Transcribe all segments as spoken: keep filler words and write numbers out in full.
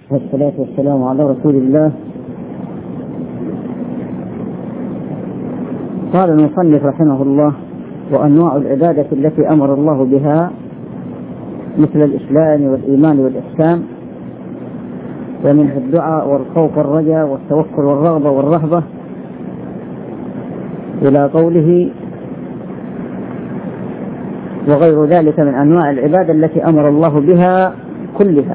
والصلاة والسلام على رسول الله. قال المصنف رحمه الله: وأنواع العبادة التي أمر الله بها مثل الإسلام والإيمان والإحسان، ومنه الدعاء والخوف والرجاء والتوكل والرغبة والرهبة، إلى قوله: وغير ذلك من أنواع العبادة التي أمر الله بها كلها.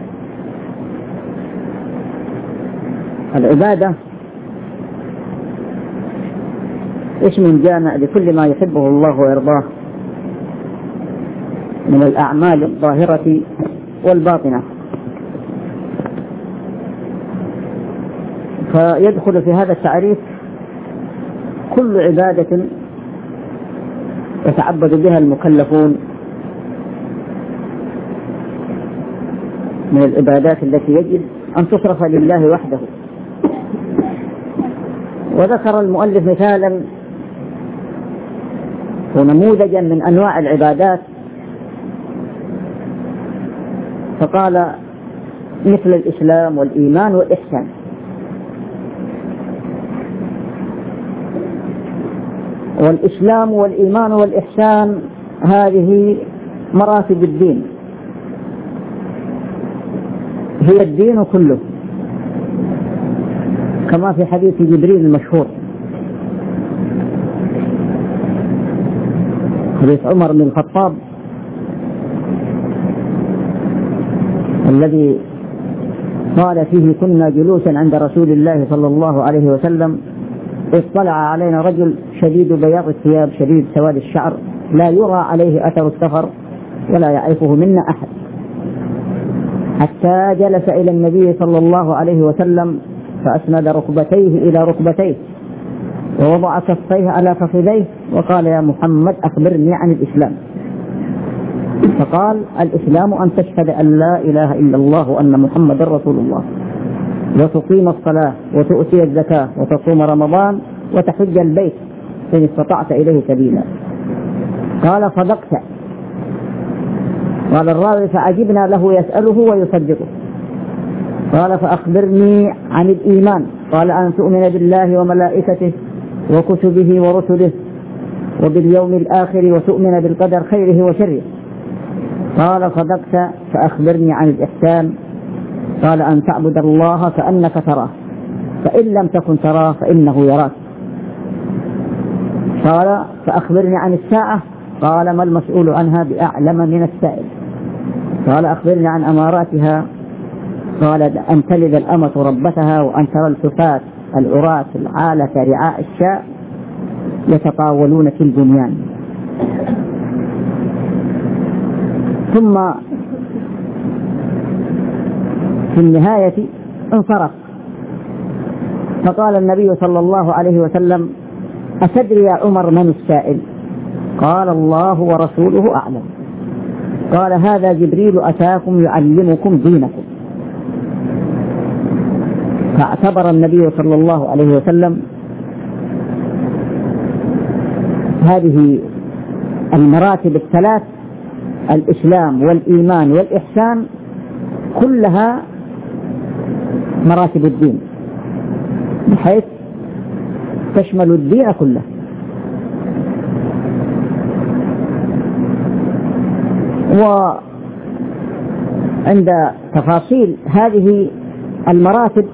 العبادة اسم جامع لكل ما يحبه الله ويرضاه من الأعمال الظاهرة والباطنة، فيدخل في هذا التعريف كل عبادة يتعبد بها المكلفون من العبادات التي يجب أن تصرف لله وحده. وذكر المؤلف مثالا ونموذجا من أنواع العبادات، فقال: مثل الإسلام والإيمان والإحسان. والإسلام والإيمان والإحسان هذه مراتب الدين، هي الدين كله، كما في حديث جبريل المشهور، حديث عمر بن الخطاب الذي قال فيه: كنا جلوسا عند رسول الله صلى الله عليه وسلم، اطلع علينا رجل شديد بياض الثياب شديد سواد الشعر، لا يرى عليه أثر السفر ولا يعرفه منا أحد، حتى جلس إلى النبي صلى الله عليه وسلم فأسند ركبتيه إلى ركبتيه ووضع كفيه على فخذيه وقال: يا محمد أخبرني عن الإسلام. فقال: الإسلام أن تشهد أن لا إله إلا الله وأن محمد رسول الله، وتقيم الصلاة وتؤتي الزكاة وتصوم رمضان وتحج البيت إن استطعت إليه سبيلا. قال: صدقت. قال الراوي: فعجبنا له يسأله ويصدقه. قال: فأخبرني عن الإيمان. قال: أن تؤمن بالله وملائكته وكتبه ورسله وباليوم الآخر وتؤمن بالقدر خيره وشره. قال: صدقت. فأخبرني عن الإحسان. قال: أن تعبد الله كأنك تراه، فإن لم تكن تراه فإنه يراك. قال: فأخبرني عن الساعة. قال: ما المسؤول عنها بأعلم من السائل. قال: أخبرني عن أماراتها. قال: أن تلد الأمة ربتها، وأن ترى الحفاة العراة العالة رعاء الشاء يتطاولون في البنيان. ثم في النهاية انصرف، فقال النبي صلى الله عليه وسلم: أتدري يا عمر من السائل؟ قال: الله ورسوله أعلم. قال: هذا جبريل أتاكم يعلمكم دينكم. فاعتبر النبي صلى الله عليه وسلم هذه المراتب الثلاث، الإسلام والإيمان والإحسان، كلها مراتب الدين، بحيث تشمل الدين كله. وعند تفاصيل هذه المراتب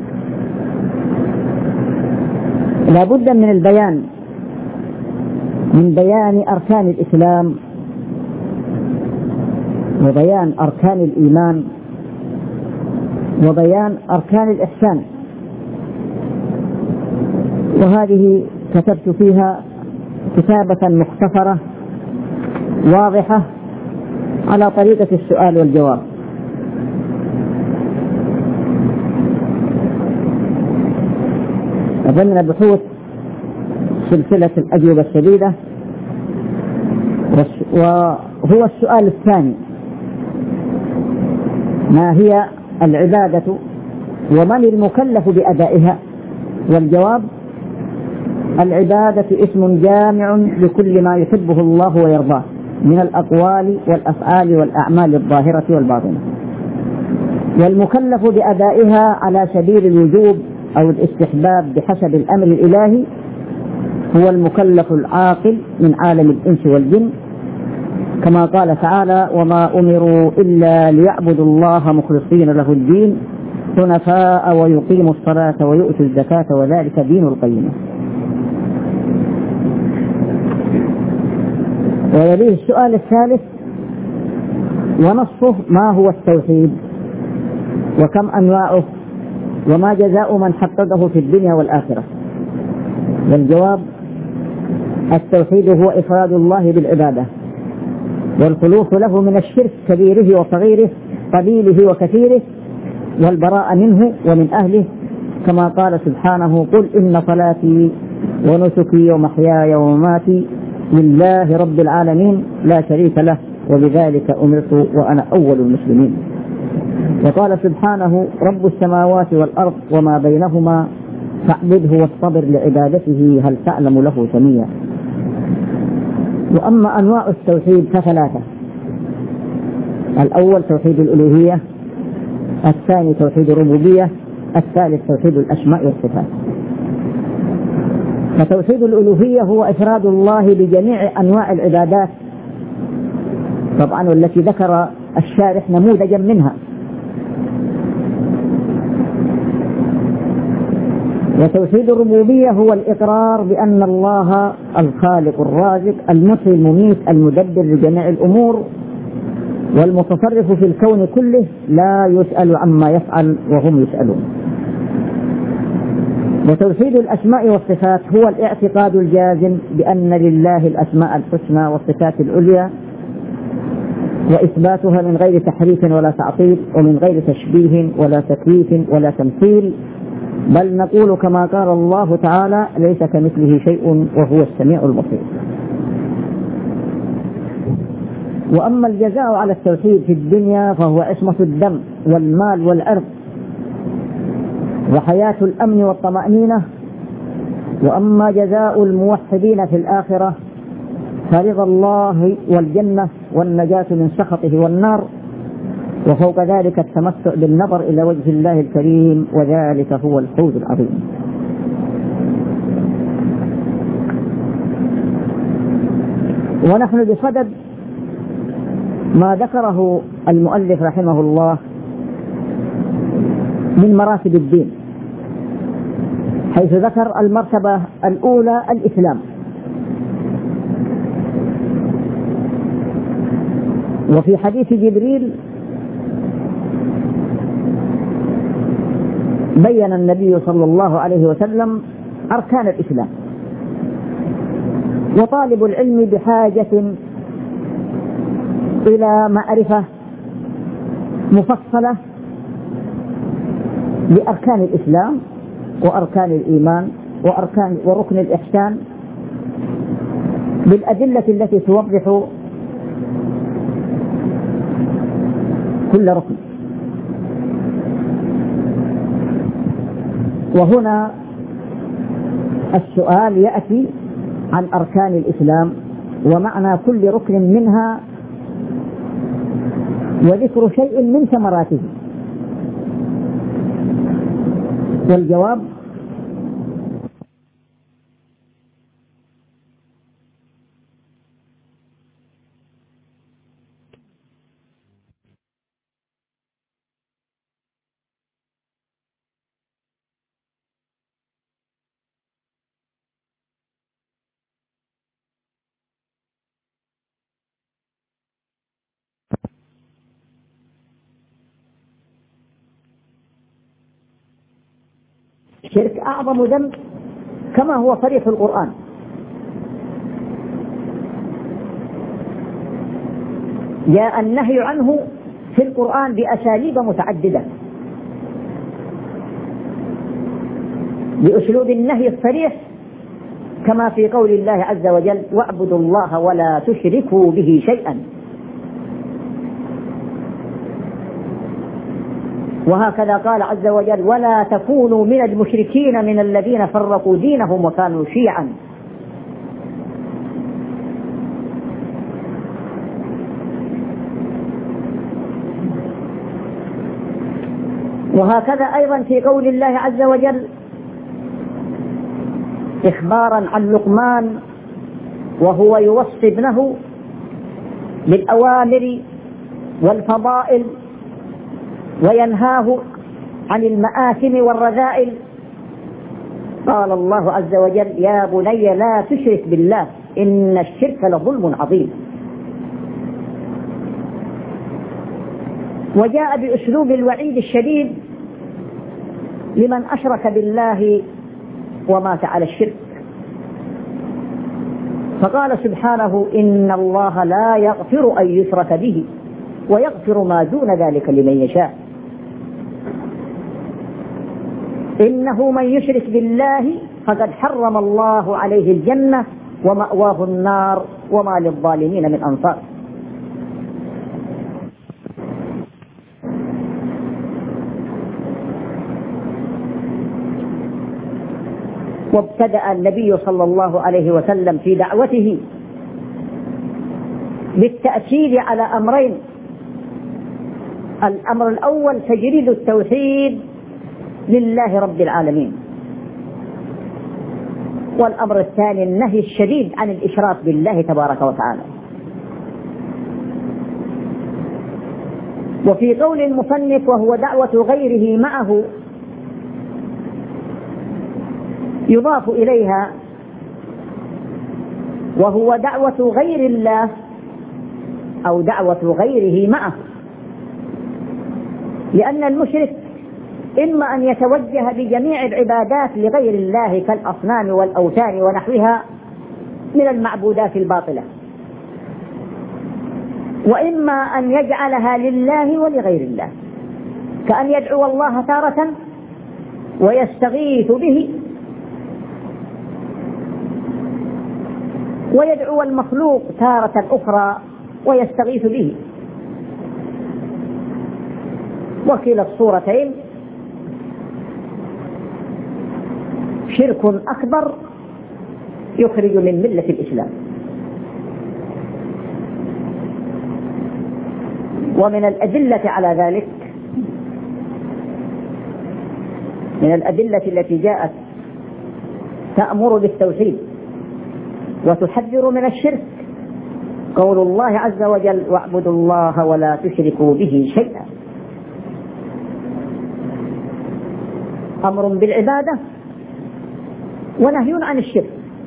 لا بد من البيان، من بيان أركان الإسلام وبيان أركان الإيمان وبيان أركان الإحسان. وهذه كتبت فيها كتابة مختصرة واضحة على طريقة السؤال والجواب. ضمن بحوث سلسلة الأجوبة السديدة، وهو السؤال الثاني: ما هي العبادة ومن المكلف بأدائها؟ والجواب: العبادة اسم جامع لكل ما يحبه الله ويرضاه من الأقوال والأفعال والأعمال الظاهرة والباطنة. والمكلف بأدائها على سبيل الوجوب أو الاستحباب بحسب الأمر الإلهي هو المكلف العاقل من عالم الإنس والجن، كما قال تعالى: وما أمروا إلا ليعبدوا الله مخلصين له الدين حنفاء ويقيموا الصلاة ويؤتوا الزكاة وذلك دين القيمة. ويليه السؤال الثالث ونصه: ما هو التوحيد وكم أنواعه وما جزاء من حققه في الدنيا والآخرة؟ والجواب: التوحيد هو إفراد الله بالعبادة والخلوص له من الشرك كبيره وصغيره قليله وكثيره والبراءة منه ومن أهله، كما قال سبحانه: قل إن صلاتي ونسكي ومحياي ومماتي لله رب العالمين لا شريك له وبذلك أمرت وأنا أول المسلمين. وقال سبحانه: رب السماوات والأرض وما بينهما فاعبده واصطبر لعبادته هل تعلم له سميا. وأما أنواع التوحيد فثلاثة: الأول توحيد الألوهية، الثاني توحيد الربوبية، الثالث توحيد الأسماء والصفات. فتوحيد الألوهية هو إفراد الله بجميع أنواع العبادات طبعا، والتي ذكر الشارح نموذجا منها. وتوحيد الربوبية هو الإقرار بأن الله الخالق الرازق المحيي المميت المدبر لجميع الأمور والمتصرف في الكون كله لا يسأل عما يفعل وهم يسألون. وتوحيد الأسماء والصفات هو الاعتقاد الجازم بأن لله الأسماء الحسنى والصفات العليا وإثباتها من غير تحريف ولا تعطيل ومن غير تشبيه ولا تكييف ولا تمثيل، بل نقول كما قال الله تعالى: ليس كمثله شيء وهو السميع البصير. وأما الجزاء على التوحيد في الدنيا فهو عصمة الدم والمال والعرض وحياة الأمن والطمأنينة. وأما جزاء الموحدين في الآخرة فرضا الله والجنة والنجاة من سخطه والنار، وفوق ذلك التمتع بالنظر إلى وجه الله الكريم، وذلك هو الفوز العظيم. ونحن بصدد ما ذكره المؤلف رحمه الله من مراتب الدين، حيث ذكر المرتبة الأولى الإسلام، وفي حديث جبريل بين النبي صلى الله عليه وسلم أركان الإسلام. وطالب العلم بحاجة إلى معرفة مفصلة بأركان الإسلام وأركان الإيمان وأركان وركن الإحسان بالأدلة التي توضح كل ركن. وهنا السؤال يأتي عن أركان الإسلام ومعنى كل ركن منها وذكر شيء من ثمراته. والجواب: الشرك أعظم ذنب كما هو صريح القرآن، جاء النهي عنه في القرآن بأساليب متعددة، بأسلوب النهي الصريح كما في قول الله عز وجل: واعبدوا الله ولا تشركوا به شيئا. وهكذا قال عز وجل: ولا تكونوا من المشركين من الذين فرقوا دينهم وكانوا شيعا. وهكذا أيضا في قول الله عز وجل إخبارا عن لقمان وهو يوصي ابنه بالأوامر والفضائل وينهاه عن المآثم والرذائل، قال الله عز وجل: يا بني لا تشرك بالله إن الشرك لظلم عظيم. وجاء بأسلوب الوعيد الشديد لمن أشرك بالله ومات على الشرك، فقال سبحانه: إن الله لا يغفر أن يشرك به ويغفر ما دون ذلك لمن يشاء. إنه من يشرك بالله فقد حرم الله عليه الجنة ومأواه النار وما للظالمين من أنصار. وابتدأ النبي صلى الله عليه وسلم في دعوته بالتأكيد على أمرين: الأمر الأول تجريد التوحيد لله رب العالمين، والأمر الثاني النهي الشديد عن الإشراك بالله تبارك وتعالى. وفي قول المصنف: وهو دعوة غيره معه، يضاف إليها وهو دعوة غير الله أو دعوة غيره معه، لأن المشرك إما أن يتوجه بجميع العبادات لغير الله كالأصنام والأوثان ونحوها من المعبودات الباطلة، وإما أن يجعلها لله ولغير الله، كأن يدعو الله تارة ويستغيث به، ويدعو المخلوق تارة أخرى ويستغيث به. وكلا الصورتين شرك أكبر يخرج من ملة الإسلام. ومن الأدلة على ذلك، من الأدلة التي جاءت تأمر بالتوحيد وتحذر من الشرك، قول الله عز وجل: واعبدوا الله ولا تشركوا به شيئا. أمر بالعبادة ونهي عن الشرك،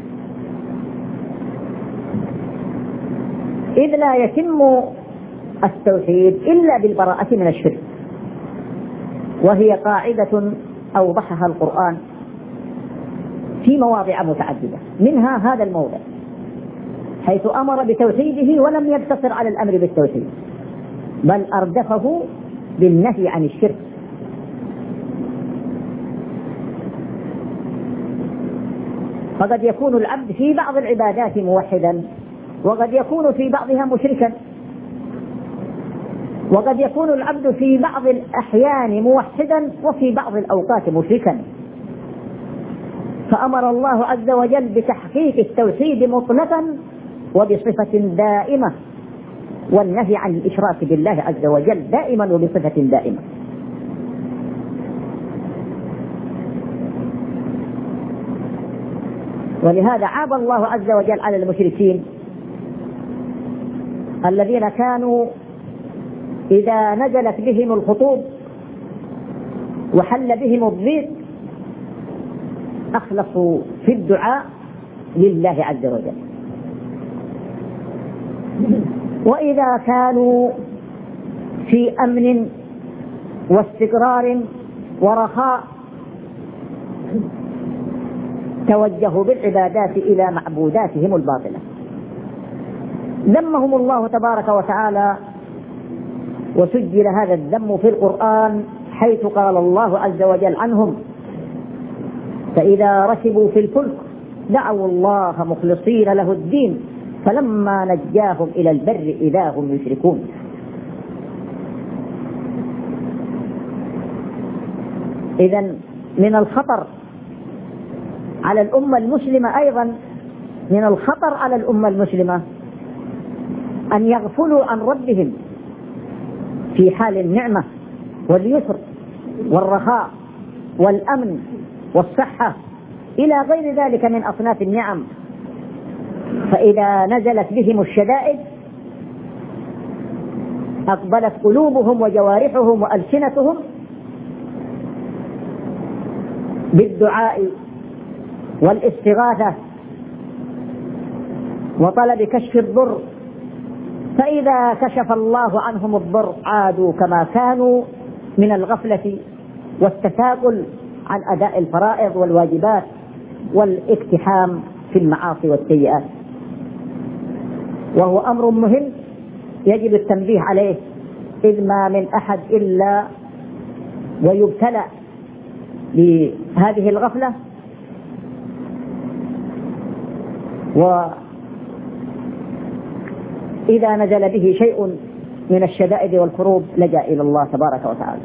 إذ لا يتم التوحيد إلا بالبراءة من الشرك، وهي قاعدة أوضحها القرآن في مواضع متعددة، منها هذا الموضع حيث أمر بتوحيده ولم يقتصر على الأمر بالتوحيد، بل أردفه بالنهي عن الشرك. فقد يكون العبد في بعض العبادات موحدا، وقد يكون في بعضها مشركا، وقد يكون العبد في بعض الأحيان موحدا وفي بعض الأوقات مشركا. فأمر الله عز وجل بتحقيق التوحيد مطلقا وبصفة دائمة، والنهي عن الإشراك بالله عز وجل دائما وبصفة دائمة. ولهذا عاب الله عز وجل على المشركين الذين كانوا إذا نزلت بهم الخطوب وحل بهم الضيق أخلصوا في الدعاء لله عز وجل، وإذا كانوا في أمن واستقرار ورخاء توجهوا بالعبادات إلى معبوداتهم الباطلة. ذمهم الله تبارك وتعالى، وسجل هذا الذم في القرآن حيث قال الله عز وجل عنهم: فإذا ركبوا في الفلك دعوا الله مخلصين له الدين فلما نجاهم إلى البر إذا هم يشركون. إذن من الخطر على الأمة المسلمة، أيضا من الخطر على الأمة المسلمة أن يغفلوا عن ربهم في حال النعمة واليسر والرخاء والأمن والصحة إلى غير ذلك من أصناف النعم. فإذا نزلت بهم الشدائد أقبلت قلوبهم وجوارحهم وألسنتهم بالدعاء والاستغاثة وطلب كشف الضر، فإذا كشف الله عنهم الضر عادوا كما كانوا من الغفلة والتثاقل عن أداء الفرائض والواجبات والاقتحام في المعاصي والسيئات. وهو أمر مهم يجب التنبيه عليه، إذ ما من أحد إلا ويبتلى لهذه الغفلة، وإذا نزل به شيء من الشدائد والكروب لجأ إلى الله تبارك وتعالى.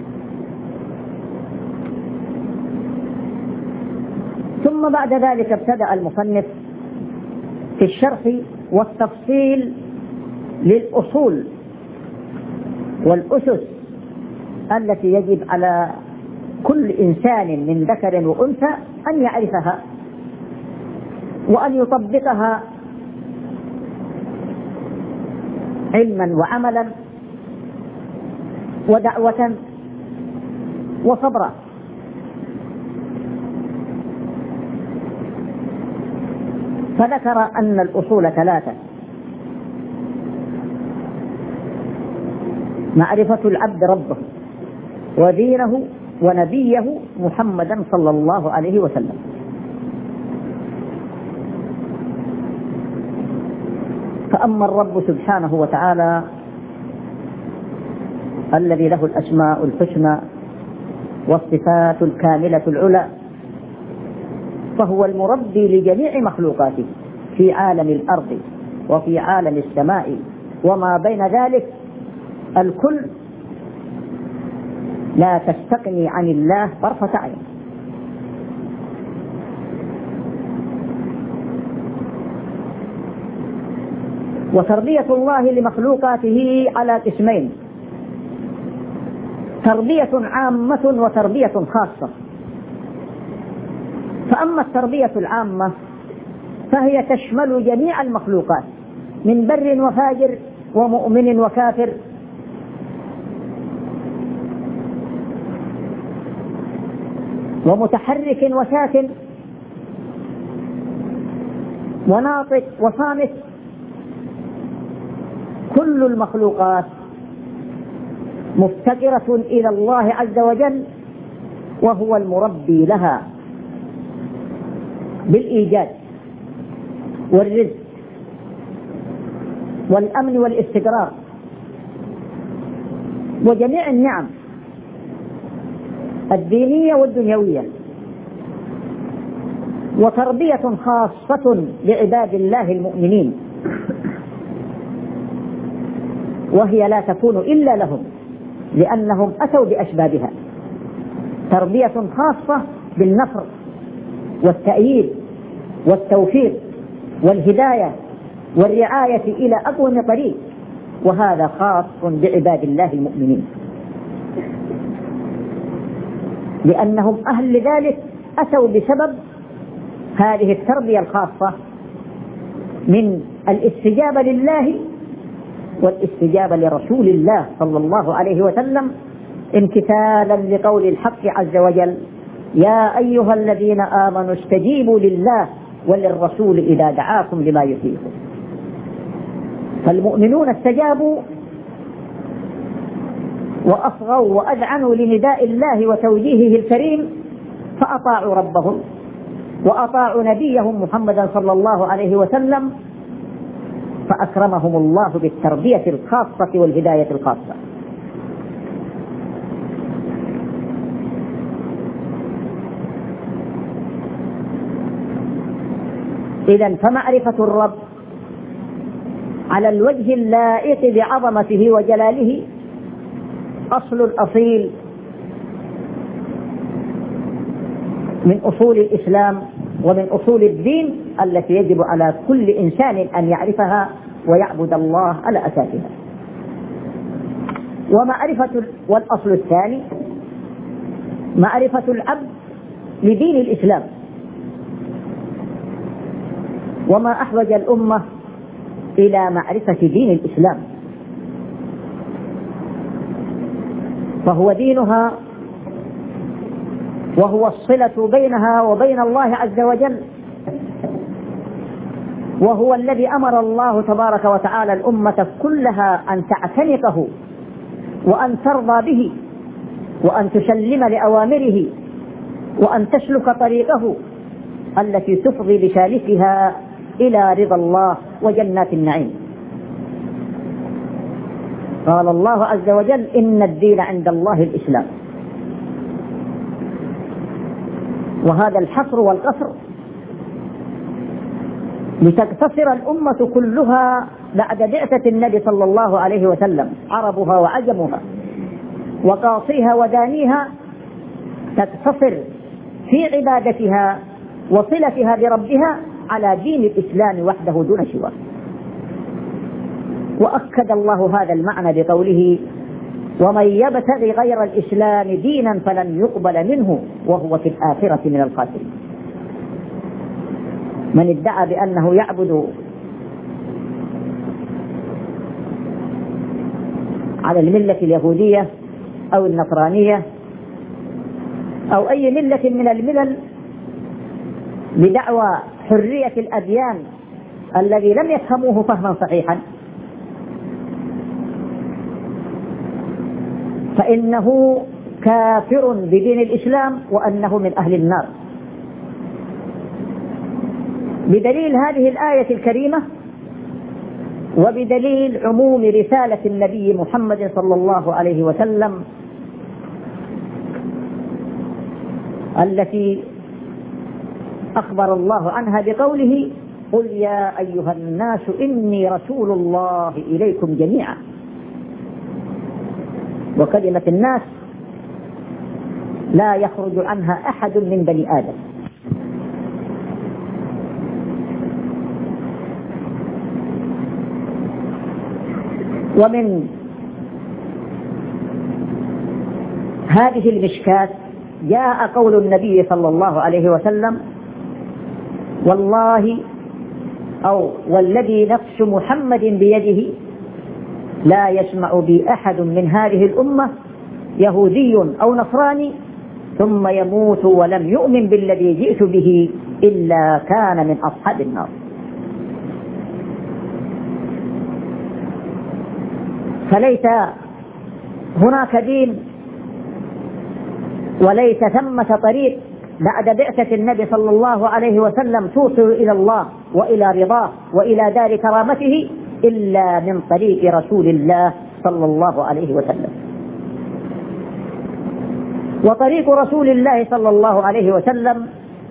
ثم بعد ذلك ابتدأ المصنف في الشرح والتفصيل للأصول والأسس التي يجب على كل إنسان من ذكر وأنثى أن يعرفها وأن يطبقها علما وعملا ودعوة وصبرا. فذكر أن الأصول ثلاثة: معرفة العبد ربه ودينه ونبيه محمدا صلى الله عليه وسلم. فأما الرب سبحانه وتعالى الذي له الأسماء الحسنى والصفات الكاملة العلى، فهو المربي لجميع مخلوقاته في عالم الأرض وفي عالم السماء وما بين ذلك. الكل لا تستغني عن الله طرفة عين. وتربية الله لمخلوقاته على قسمين: تربية عامة وتربية خاصة. فأما التربية العامة فهي تشمل جميع المخلوقات من بر وفاجر ومؤمن وكافر، ومتحرك وساكن وناطق وصامت. كل المخلوقات مفتقرة إلى الله عز وجل، وهو المربي لها بالإيجاد والرزق والأمن والاستقرار وجميع النعم الدينية والدنيوية. وتربية خاصة لعباد الله المؤمنين، وهي لا تكون إلا لهم لأنهم أتوا بأسبابها. تربية خاصة بالنصر والتأييد والتوفيق والهداية والرعاية إلى أقوم طريق، وهذا خاص بعباد الله المؤمنين، لأنهم أهل لذلك أتوا بسبب هذه التربية الخاصة من الاستجابة لله والاستجابة لرسول الله صلى الله عليه وسلم، امتثالا لقول الحق عز وجل: يا أيها الذين آمنوا استجيبوا لله وللرسول إذا دعاكم لما يحييكم. فالمؤمنون استجابوا وأصغوا وأذعنوا لنداء الله وتوجيهه الكريم، فأطاعوا ربهم وأطاعوا نبيهم محمدا صلى الله عليه وسلم، فأكرمهم الله بالتربية الخاصة والهداية الخاصة. إذن فمعرفة الرب على الوجه اللائق بعظمته وجلاله أصل الأصيل من أصول الإسلام ومن أصول الدين التي يجب على كل إنسان أن يعرفها ويعبد الله على أساسها. ومعرفة والأصل الثاني معرفة العبد لدين الإسلام. وما أحوج الأمة إلى معرفة دين الإسلام، فهو دينها وهو الصلة بينها وبين الله عز وجل، وهو الذي أمر الله تبارك وتعالى الأمة كلها أن تعتنقه وأن ترضى به وأن تسلم لأوامره وأن تسلك طريقه التي تفضي بسالكها إلى رضا الله وجنات النعيم. قال الله عز وجل: إن الدين عند الله الإسلام. وهذا الحصر والقصر لتقتصر الأمة كلها بعد بعثة النبي صلى الله عليه وسلم، عربها وعجمها وقاصيها ودانيها، تقتصر في عبادتها وصلتها بربها على دين الإسلام وحده دون سواه. وأكد الله هذا المعنى بقوله: ومن يبتغي غير الإسلام دينا فلن يقبل منه وهو في الآخرة من الخاسرين. من ادعى بأنه يعبد على الملة اليهودية أو النصرانية أو أي ملة من الملل بدعوى حرية الأديان الذي لم يفهموه فهما صحيحا، فإنه كافر بدين الإسلام وأنه من أهل النار، بدليل هذه الآية الكريمة وبدليل عموم رسالة النبي محمد صلى الله عليه وسلم التي أخبر الله عنها بقوله: قل يا أيها الناس إني رسول الله إليكم جميعا. وكلمة الناس لا يخرج عنها أحد من بني آدم. ومن هذه المشكات جاء قول النبي صلى الله عليه وسلم: والله أو والذي نفس محمد بيده لا يسمع بي أحد من هذه الأمة يهودي أو نصراني ثم يموت ولم يؤمن بالذي جئت به إلا كان من أصحاب النار. فليس هناك دين وليس ثمة طريق بعد بعثة النبي صلى الله عليه وسلم توصل إلى الله وإلى رضاه وإلى دار كرامته إلا من طريق رسول الله صلى الله عليه وسلم. وطريق رسول الله صلى الله عليه وسلم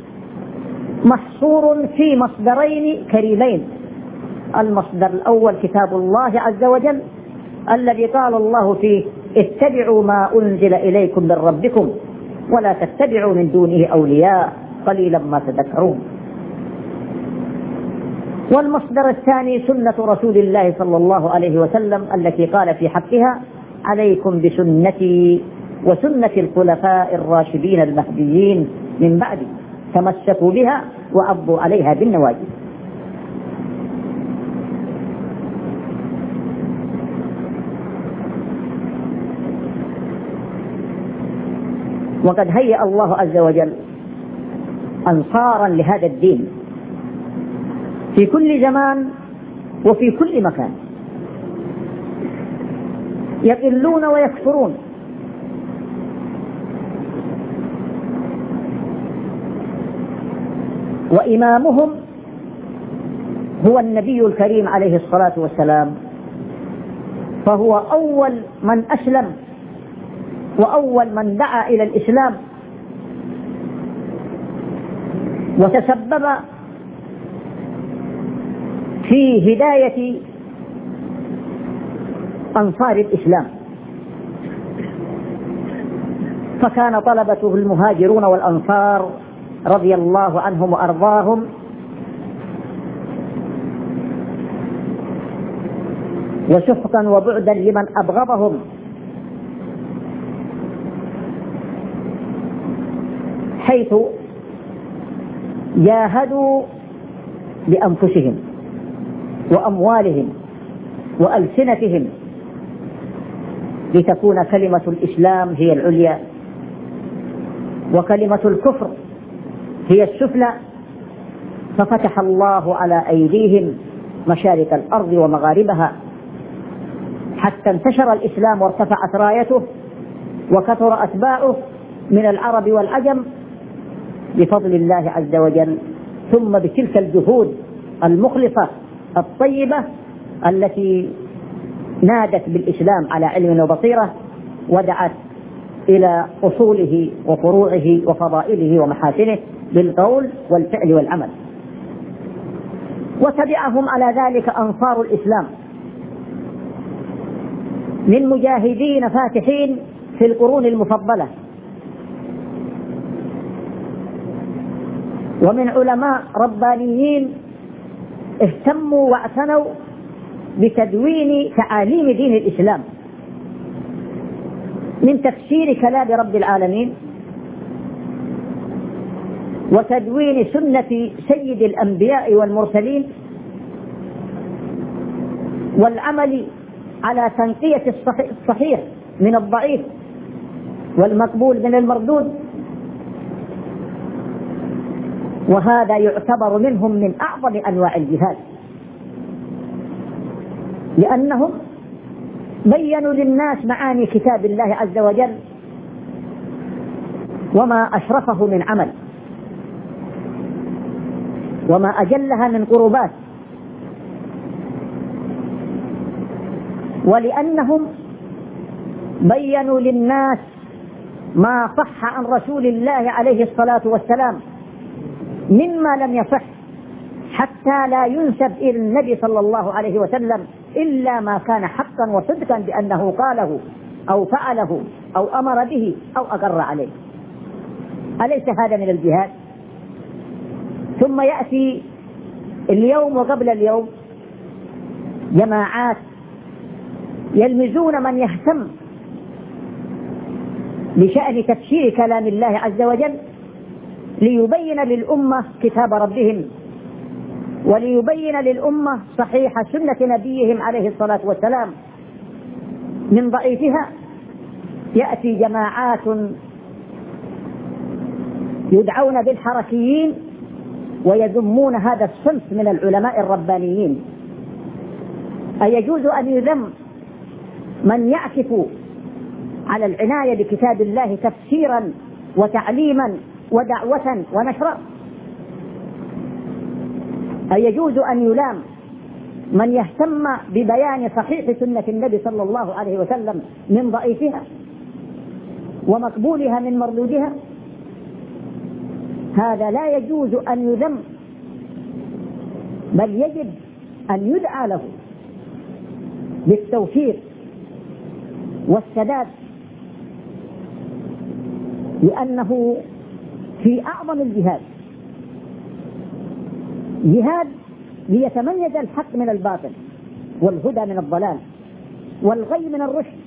محصور في مصدرين كريمين: المصدر الأول كتاب الله عز وجل الذي قال الله فيه: اتبعوا ما أنزل إليكم من ربكم ولا تتبعوا من دونه أولياء قليلا ما تذكرون. والمصدر الثاني سنة رسول الله صلى الله عليه وسلم التي قال في حقها: عليكم بسنتي وسنة الخلفاء الراشدين المهديين من بعدي تمسكوا بها وعضوا عليها بالنواجذ. وقد هيأ الله عز وجل أنصارا لهذا الدين في كل زمان وفي كل مكان، يقلون ويكثرون، وإمامهم هو النبي الكريم عليه الصلاة والسلام، فهو أول من أسلم وأول من دعا إلى الإسلام وتسبب في هداية أنصار الإسلام، فكان طلبته المهاجرون والأنصار رضي الله عنهم وأرضاهم وسحقا وبعدا لمن أبغضهم حيث جاهدوا بأنفسهم وأموالهم وألسنتهم لتكون كلمة الإسلام هي العليا وكلمة الكفر هي السفلى، ففتح الله على أيديهم مشارق الأرض ومغاربها حتى انتشر الإسلام وارتفعت رايته وكثر أتباعه من العرب والعجم بفضل الله عز وجل، ثم بتلك الجهود المخلصة الطيبة التي نادت بالإسلام على علم وبصيرة ودعت إلى أصوله وفروعه وفضائله ومحاسنه بالقول والفعل والعمل. وتبعهم على ذلك أنصار الإسلام من مجاهدين فاتحين في القرون المفضلة، ومن علماء ربانيين اهتموا واعتنوا بتدوين تعاليم دين الإسلام من تفسير كلام رب العالمين وتدوين سنة سيد الأنبياء والمرسلين والعمل على تنقية الصحيح من الضعيف والمقبول من المردود. وهذا يعتبر منهم من أعظم أنواع الجهاد، لأنهم بينوا للناس معاني كتاب الله عز وجل وما أشرفه من عمل وما أجلها من قربات، ولأنهم بينوا للناس ما صح عن رسول الله عليه الصلاة والسلام مما لم يصح، حتى لا ينسب إلى النبي صلى الله عليه وسلم إلا ما كان حقا وصدقا بأنه قاله أو فعله أو أمر به أو أقر عليه. أليس هذا من الجهاد؟ ثم يأتي اليوم وقبل اليوم جماعات يلمزون من يهتم بشأن تفسير كلام الله عز وجل ليبين للأمة كتاب ربهم وليبين للأمة صحيح سنة نبيهم عليه الصلاة والسلام من ضعيفها. يأتي جماعات يدعون بالحركيين ويذمون هذا الصنف من العلماء الربانيين. أيجوز أن يذم من يعكف على العناية بكتاب الله تفسيرا وتعليما ودعوة ونشرا؟ أيجوز أن يلام من يهتم ببيان صحيح سنة النبي صلى الله عليه وسلم من ضعيفها ومقبولها من مردودها؟ هذا لا يجوز أن يذم، بل يجب أن يدعى له بالتوفيق والسداد، لأنه في أعظم الجهاد جهاد ليتميز الحق من الباطل والهدى من الضلال والغي من الرشد،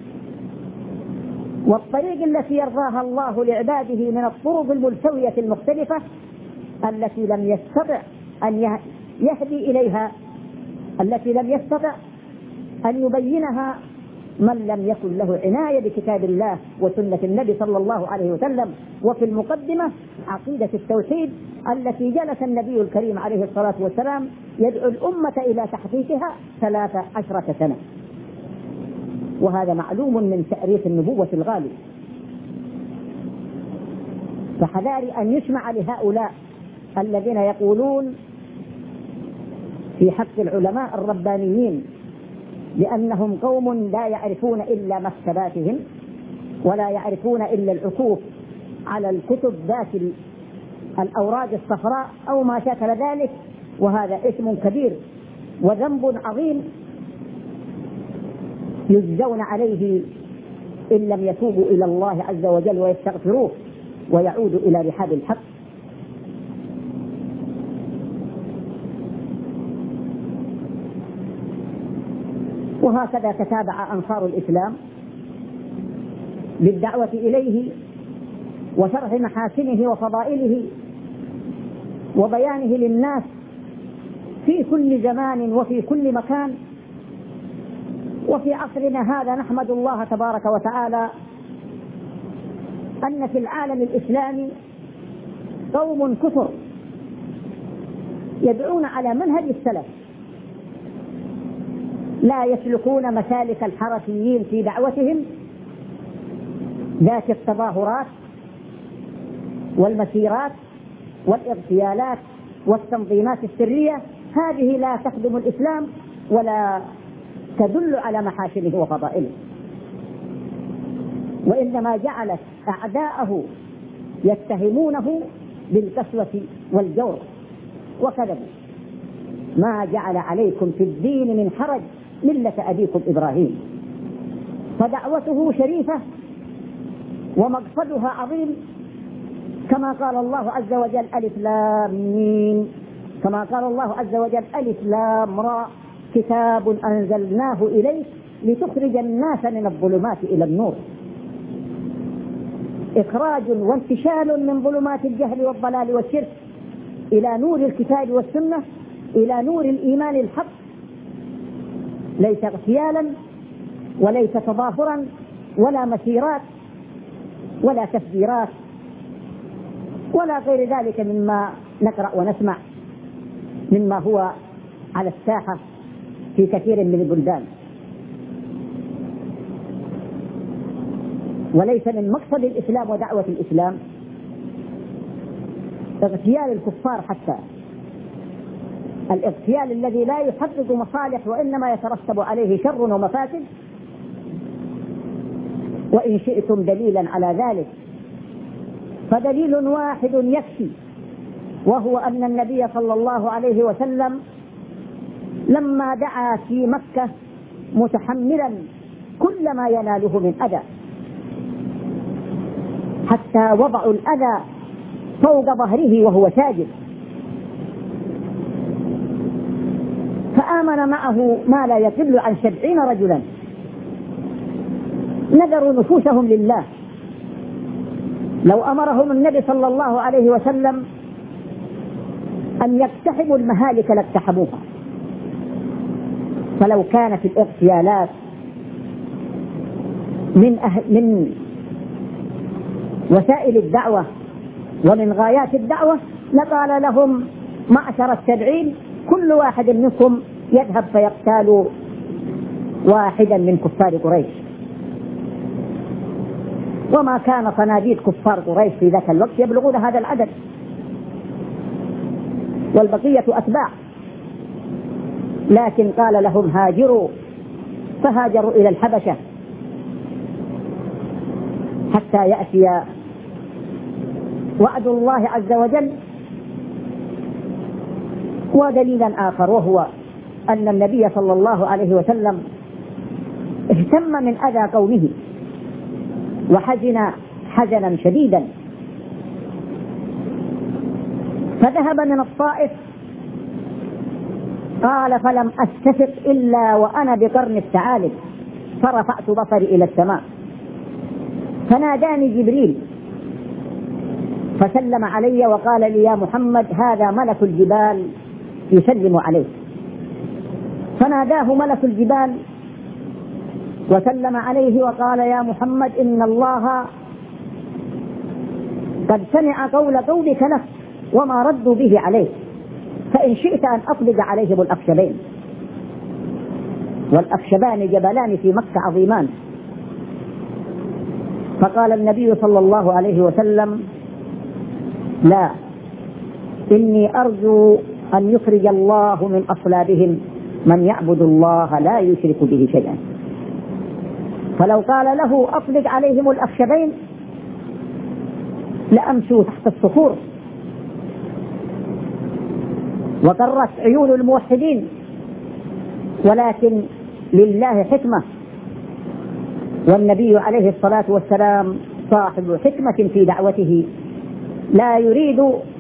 والطريق التي يرضاها الله لعباده من الطرق الملتوية المختلفة التي لم يستطع أن يهدي إليها، التي لم يستطع أن يبينها من لم يكن له عناية بكتاب الله وسنة النبي صلى الله عليه وسلم. وفي المقدمة عقيدة التوحيد التي جلس النبي الكريم عليه الصلاة والسلام يدعو الأمة إلى تحقيقها ثلاث عشرة سنة، وهذا معلوم من تأريخ النبوة الغالي. فحذاري أن يسمع لهؤلاء الذين يقولون في حق العلماء الربانيين لأنهم قوم لا يعرفون إلا مكتباتهم ولا يعرفون إلا العكوف على الكتب ذات الأوراق الصفراء أو ما شاكل ذلك، وهذا إثم كبير وذنب عظيم يجزون عليه إن لم يتوبوا إلى الله عز وجل ويستغفروه ويعودوا إلى رحاب الحق. وهكذا تتابع أنصار الإسلام بالدعوة إليه وشرح محاسنه وفضائله وبيانه للناس في كل زمان وفي كل مكان. وفي عصرنا هذا نحمد الله تبارك وتعالى أن في العالم الإسلامي قوم كثر يدعون على منهج السلف، لا يسلكون مسالك الحركيين في دعوتهم ذات التظاهرات والمسيرات والاغتيالات والتنظيمات السرية. هذه لا تخدم الإسلام ولا تدل على محاسنه وفضائله، وإنما جعلت أعداءه يتهمونه بالقسوة والجور وكذبوا. ما جعل عليكم في الدين من حرج ملة أبيكم إبراهيم. فدعوته شريفة ومقصدها عظيم، كما قال الله عز وجل ألف لام ميم، كما قال الله عز وجل ألف لام را، كتاب أنزلناه إليك لتخرج الناس من الظلمات إلى النور. إخراج وانتشال من ظلمات الجهل والضلال والشرك إلى نور الكتاب والسنة، إلى نور الإيمان الحق، ليس اغتيالا وليس تظاهرا ولا مسيرات ولا تفجيرات ولا غير ذلك مما نقرأ ونسمع مما هو على الساحة في كثير من البلدان. وليس من مقصد الإسلام ودعوة الإسلام اغتيال الكفار، حتى الاغتيال الذي لا يحقق مصالح وإنما يترتب عليه شر ومفاسد. وإن شئتم دليلا على ذلك فدليل واحد يكفي، وهو أن النبي صلى الله عليه وسلم لما دعا في مكة متحملا كل ما يناله من أذى، حتى وضعوا الأذى فوق ظهره وهو ساجد، فآمن معه ما لا يقل عن سبعين رجلا نذروا نفوسهم لله. لو أمرهم النبي صلى الله عليه وسلم أن يقتحموا المهالك لاقتحموها. فلو كانت الاغتيالات من, أهل من وسائل الدعوة ومن غايات الدعوة لقال لهم معشر السبعين كل واحد منكم يذهب فيقتال واحدا من كفار قريش. وما كان صناديد كفار قريش في ذاك الوقت يبلغون هذا العدد، والبقية أتباع، لكن قال لهم هاجروا، فهاجروا إلى الحبشة حتى يأتي وعد الله عز وجل. ودليلا آخر وهو أن النبي صلى الله عليه وسلم اهتم من أذى قومه وحزن حزنا شديدا، فذهب من الطائف قال فلم أستفق إلا وأنا بقرن الثعالب، فرفعت بصري إلى السماء فناداني جبريل فسلم علي وقال لي يا محمد هذا ملك الجبال يسلم عليك. فناداه ملك الجبال وسلم عليه وقال يا محمد إن الله قد سمع قول قومك لك وما ردوا به عليك، فإن شئت أن أطلق عليهم الأخشبين. والأخشبان جبلان في مكة عظيمان. فقال النبي صلى الله عليه وسلم لا، إني أرجو أن يخرج الله من أصلابهم من يعبد الله لا يشرك به شيئا. فلو قال له أطلق عليهم الأخشبين لأمشوا تحت الصخور وقرت عيون الموحدين، ولكن لله حكمة، والنبي عليه الصلاة والسلام صاحب حكمة في دعوته، لا يريد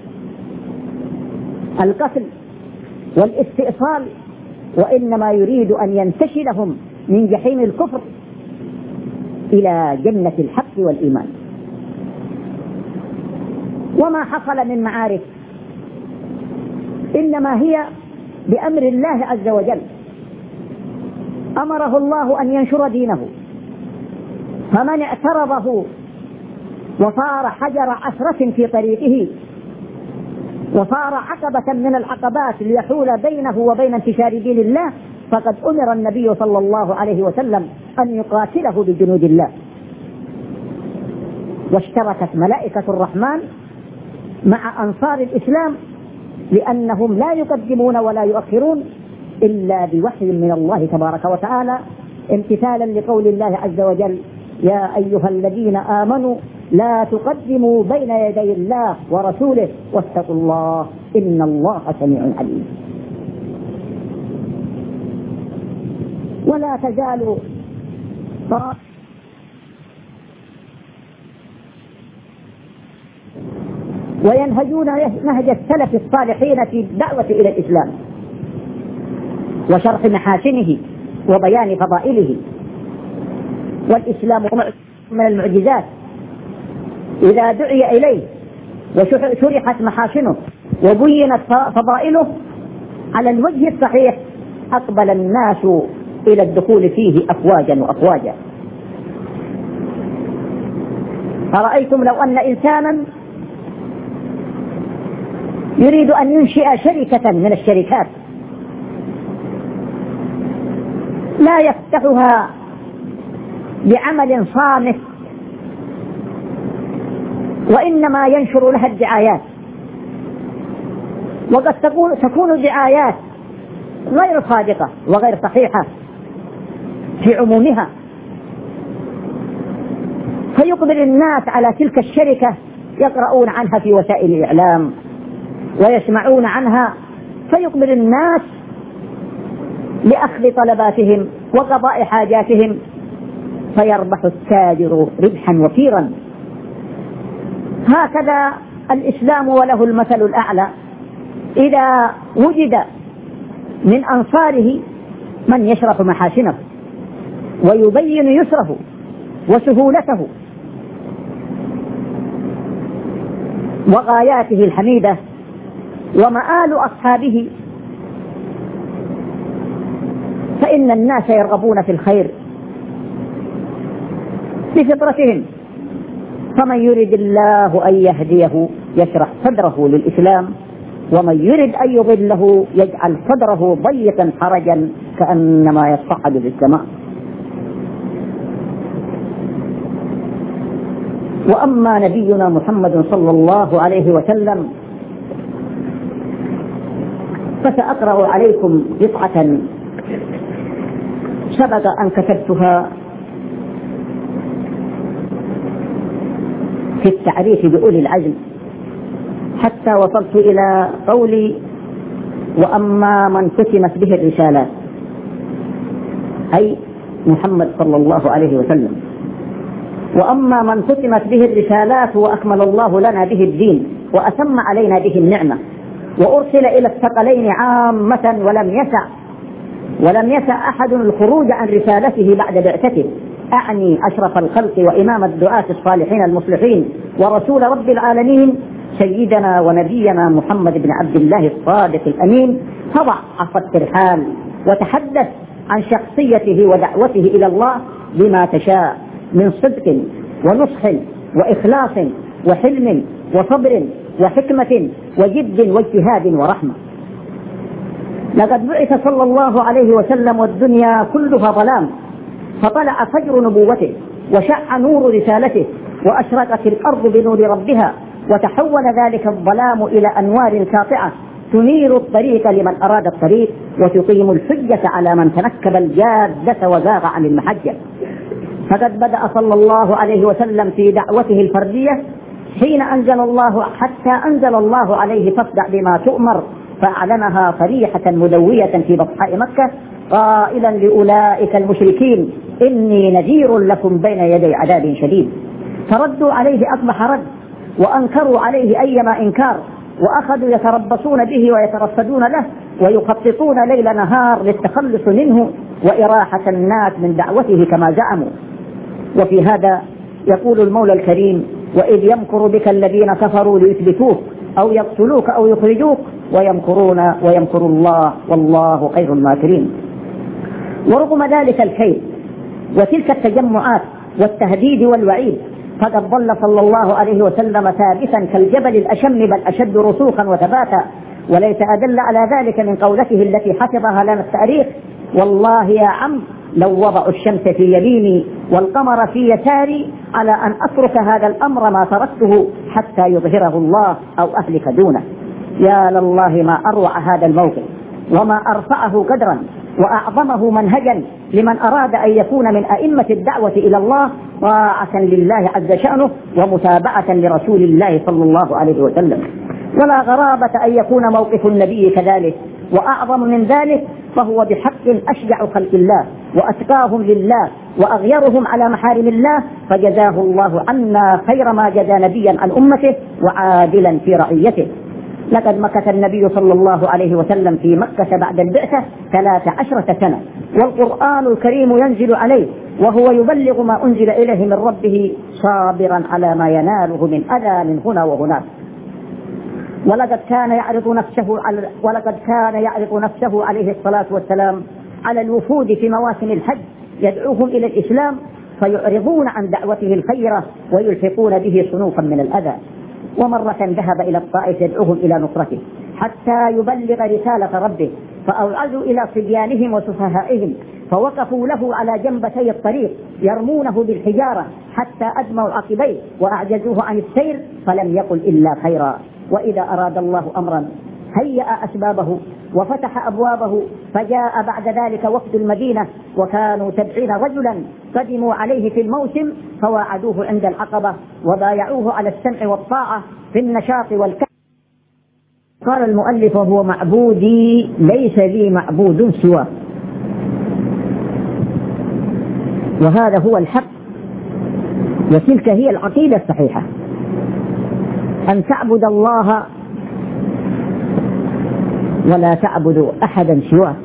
القتل والاستئصال، وإنما يريد أن ينتشلهم من جحيم الكفر إلى جنة الحق والإيمان. وما حصل من معارك إنما هي بأمر الله عز وجل. أمره الله أن ينشر دينه، فمن اعترضه وصار حجر عثرة في طريقه وصار عقبة من العقبات ليحول بينه وبين انتشار دين الله، فقد أمر النبي صلى الله عليه وسلم أن يقاتله بجنود الله. واشتركت ملائكة الرحمن مع أنصار الإسلام، لأنهم لا يقدمون ولا يؤخرون إلا بوحي من الله تبارك وتعالى، امتثالا لقول الله عز وجل: يا أيها الذين آمنوا لا تقدموا بين يدي الله ورسوله واتقوا الله إن الله سميع عليم. ولا تزال وينهجون نهج السلف الصالحين في الدعوة إلى الإسلام وشرح محاسنه وبيان فضائله. والإسلام من المعجزات، إذا دعي إليه وشرحت محاسنه وبينت فضائله على الوجه الصحيح أقبل الناس إلى الدخول فيه أفواجا وأفواجا. أرأيتم لو أن إنسانا يريد أن ينشئ شركة من الشركات لا يفتحها بعمل صامت، وإنما ينشر لها الدعايات، وقد تكون الدعايات غير صادقة وغير صحيحة في عمومها، فيقبل الناس على تلك الشركة يقرؤون عنها في وسائل الإعلام ويسمعون عنها، فيقبل الناس لأخذ طلباتهم وقضاء حاجاتهم، فيربح التاجر ربحا وفيرا. هكذا الإسلام وله المثل الأعلى، إذا وجد من أنصاره من يشرح محاسنه ويبين يسره وسهولته وغاياته الحميدة ومآل أصحابه، فإن الناس يرغبون في الخير بفطرتهم. فمن يرد الله أن يهديه يشرح صدره للإسلام، ومن يرد أن يضله يجعل صدره ضيقا حرجا كأنما يصعد في السماء. وأما نبينا محمد صلى الله عليه وسلم فسأقرأ عليكم قطعة سبق أن كتبتها في التعريف بأولي العزم، حتى وصلت إلى قولي: وأما من ختمت به الرسالات، أي محمد صلى الله عليه وسلم. وأما من ختمت به الرسالات وأكمل الله لنا به الدين وأتم علينا به النعمة وأرسل إلى الثقلين عامة ولم يسع ولم يسع أحد الخروج عن رسالته بعد بعثته، أعني أشرف الخلق وإمام الدعاة الصالحين المصلحين ورسول رب العالمين سيدنا ونبينا محمد بن عبد الله الصادق الأمين، فضع عصا الترحال وتحدث عن شخصيته ودعوته إلى الله بما تشاء من صدق ونصح وإخلاص وحلم وصبر وحكمة وجد واجتهاد ورحمة. لقد بعث صلى الله عليه وسلم والدنيا كلها ظلام، فطلع فجر نبوته وشع نور رسالته وأشرقت الأرض بنور ربها، وتحول ذلك الظلام إلى أنوار ساطعة تنير الطريق لمن أراد الطريق وتقيم الحجة على من تنكب الجادة وزاغ عن المحجة. فقد بدأ صلى الله عليه وسلم في دعوته الفردية حين أنزل الله حتى أنزل الله عليه: فاصدع بما تؤمر، فأعلنها صريحة مدوية في بطحاء مكة قائلا لأولئك المشركين: إني نذير لكم بين يدي عذاب شديد. فردوا عليه أقبح رد وأنكروا عليه أيما إنكار، وأخذوا يتربصون به ويترصدون له ويخططون ليل نهار للتخلص منه وإراحة الناس من دعوته كما زعموا. وفي هذا يقول المولى الكريم وإذ يمكر بك الذين كفروا ليثبتوك أو يقتلوك أو يخرجوك ويمكرون ويمكر الله والله خير الماكرين. ورغم ذلك الكيد وتلك التجمعات والتهديد والوعيد فقد ظل صلى الله عليه وسلم ثابتا كالجبل الأشم بل أشد رسوخا وثباتا، وليس أدل على ذلك من قولته التي حفظها لنا التاريخ: والله يا عم لو وضعوا الشمس في يميني والقمر في يساري على أن أترك هذا الأمر ما تركته حتى يظهره الله أو أهلك دونه. يا لله ما أروع هذا الموقف وما أرفعه قدرا وأعظمه منهجا لمن أراد أن يكون من أئمة الدعوة إلى الله طاعة لله عز شأنه ومتابعة لرسول الله صلى الله عليه وسلم. ولا غرابة أن يكون موقف النبي كذلك، وأعظم من ذلك فهو بحق أشجع خلق الله وأتقاهم لله وأغيرهم على محارم الله، فجزاه الله عنا خير ما جزى نبيا عن أمته وعادلا في رعيته. لقد مكث النبي صلى الله عليه وسلم في مكة بعد البعثة ثلاث عشرة سنة، والقرآن الكريم ينزل عليه وهو يبلغ ما أنزل إليه من ربه صابرا على ما يناله من أذى من هنا وهناك. ولقد كان يعرض نفسه على ولقد كان يعرض نفسه عليه الصلاة والسلام على الوفود في مواسم الحج يدعوهم إلى الإسلام فيعرضون عن دعوته الخيرة ويلحقون به صنوفا من الأذى. ومرة ذهب إلى الطائف يدعوهم إلى نصرته حتى يبلغ رسالة ربه، فأوعدوا إلى صبيانهم وسفهائهم فوقفوا له على جنبتي الطريق يرمونه بالحجارة حتى أدموا عقبيه وأعجزوه عن السير فلم يقل إلا خيرا. وإذا أراد الله أمرا هيأ أسبابه وفتح أبوابه، فجاء بعد ذلك وفد المدينة وكانوا سبعين رجلا قدموا عليه في الموسم فواعدوه عند العقبة وبايعوه على السمع والطاعة في النشاط والكسب. قال المؤلف: وهو معبودي ليس لي معبود سواه. وهذا هو الحق، وتلك هي العقيدة الصحيحة، أن تعبد الله ولا تعبد أحدا سواه.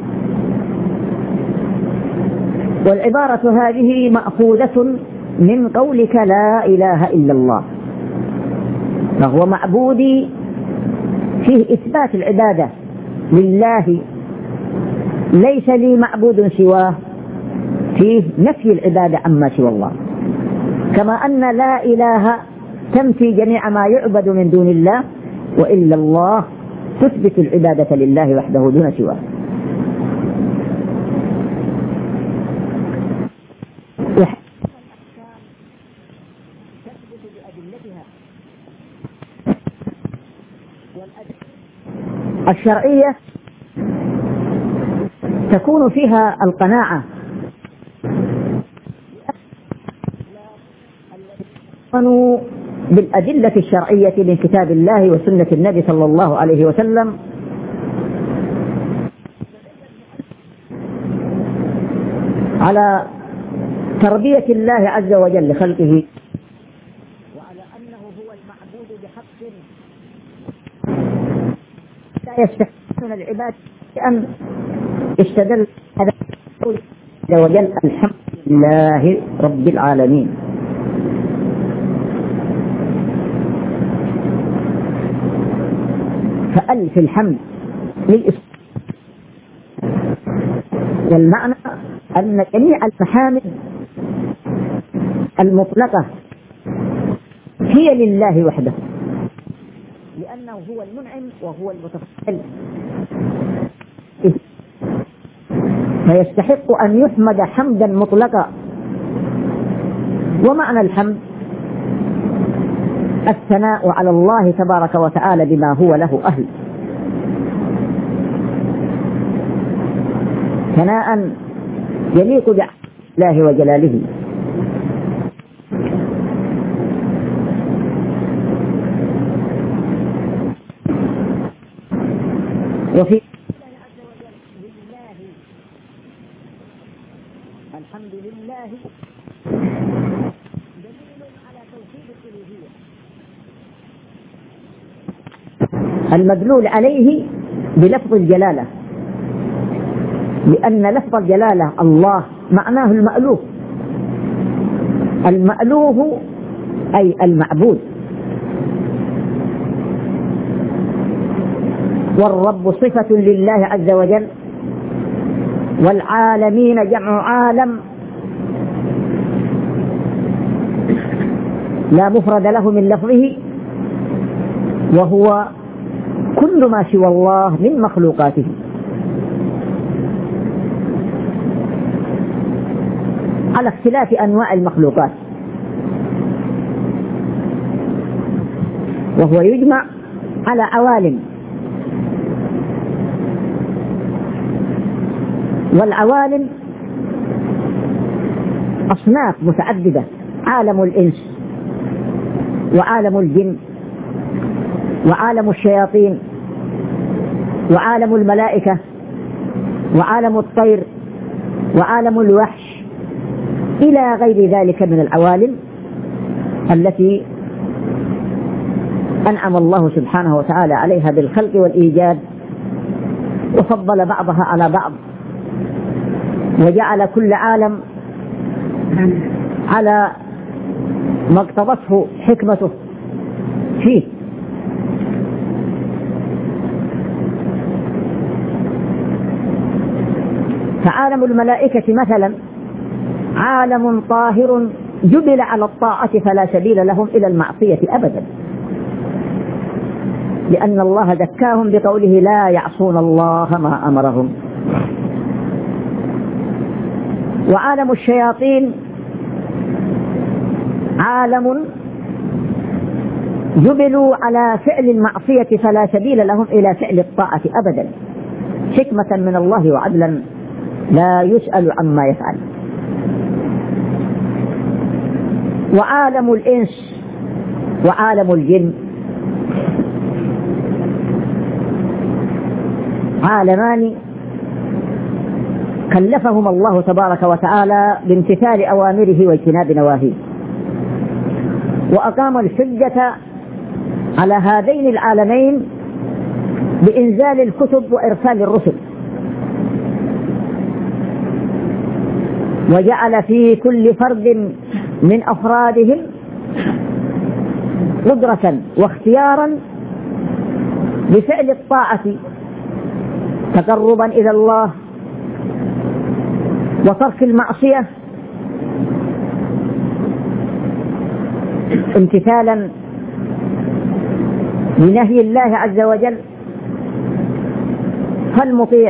والعبارة هذه مأخوذة من قولك لا إله إلا الله، فهو معبودي فيه إثبات العبادة لله، ليس لي معبود سواه فيه نفي العبادة عما سوى الله، كما أن لا إله تنفي جميع ما يعبد من دون الله، وإلا الله تثبت العبادة لله وحده دون سواه. الشرعية تكون فيها القناعة بالأدلة الشرعية من كتاب الله وسنة النبي صلى الله عليه وسلم، على تربية الله عز وجل لخلقه، وعلى أنه هو المعبود بحق لا يستحقون العباد، بأن استدل هذا عز وجل: الحمد لله رب العالمين. فألف الحمد للإسلام، والمعنى أن جميع المحامد المطلقة هي لله وحده، لأنه هو المنعم وهو المتفضل، فيستحق أن يحمد حمدا مطلقا. ومعنى الحمد الثناء على الله تبارك وتعالى بما هو له أهل، ثناء يليق بالله وجلاله. وفي الحمد لله دليل على توحيد الألوهية المدلول عليه بلفظ الجلالة، لأن لفظ الجلالة الله معناه المألوه. المألوه أي المعبود، والرب صفة لله عز وجل، والعالمين جمع عالم لا مفرد له من لفظه، وهو كل ما سوى الله من مخلوقاته. على اختلاف أنواع المخلوقات، وهو يجمع على عوالم، والعوالم أصناف متعددة: عالم الإنس، وعالم الجن، وعالم الشياطين، وعالم الملائكة، وعالم الطير، وعالم الوحش، إلى غير ذلك من العوالم التي أنعم الله سبحانه وتعالى عليها بالخلق والإيجاد، وفضل بعضها على بعض، وجعل كل عالم على ما اقتضته حكمته فيه. فعالم الملائكة مثلا عالم طاهر جبل على الطاعة فلا سبيل لهم إلى المعصية أبدا، لأن الله زكاهم بقوله لا يعصون الله ما أمرهم. وعالم الشياطين عالم جبلوا على فعل المعصية فلا سبيل لهم إلى فعل الطاعة أبدا، حكمة من الله وعدلا لا يسأل عما يفعل. وعالم الإنس وعالم الجن عالمان كلفهم الله تبارك وتعالى بامتثال أوامره واجتناب نواهيه، وأقام الحجة على هذين العالمين بإنزال الكتب وإرسال الرسل، وجعل في كل فرد من أفرادهم قدرة واختيارا بفعل الطاعة تقربا إلى الله، وترك المعصية امتثالا لنهي الله عز وجل. فالمطيع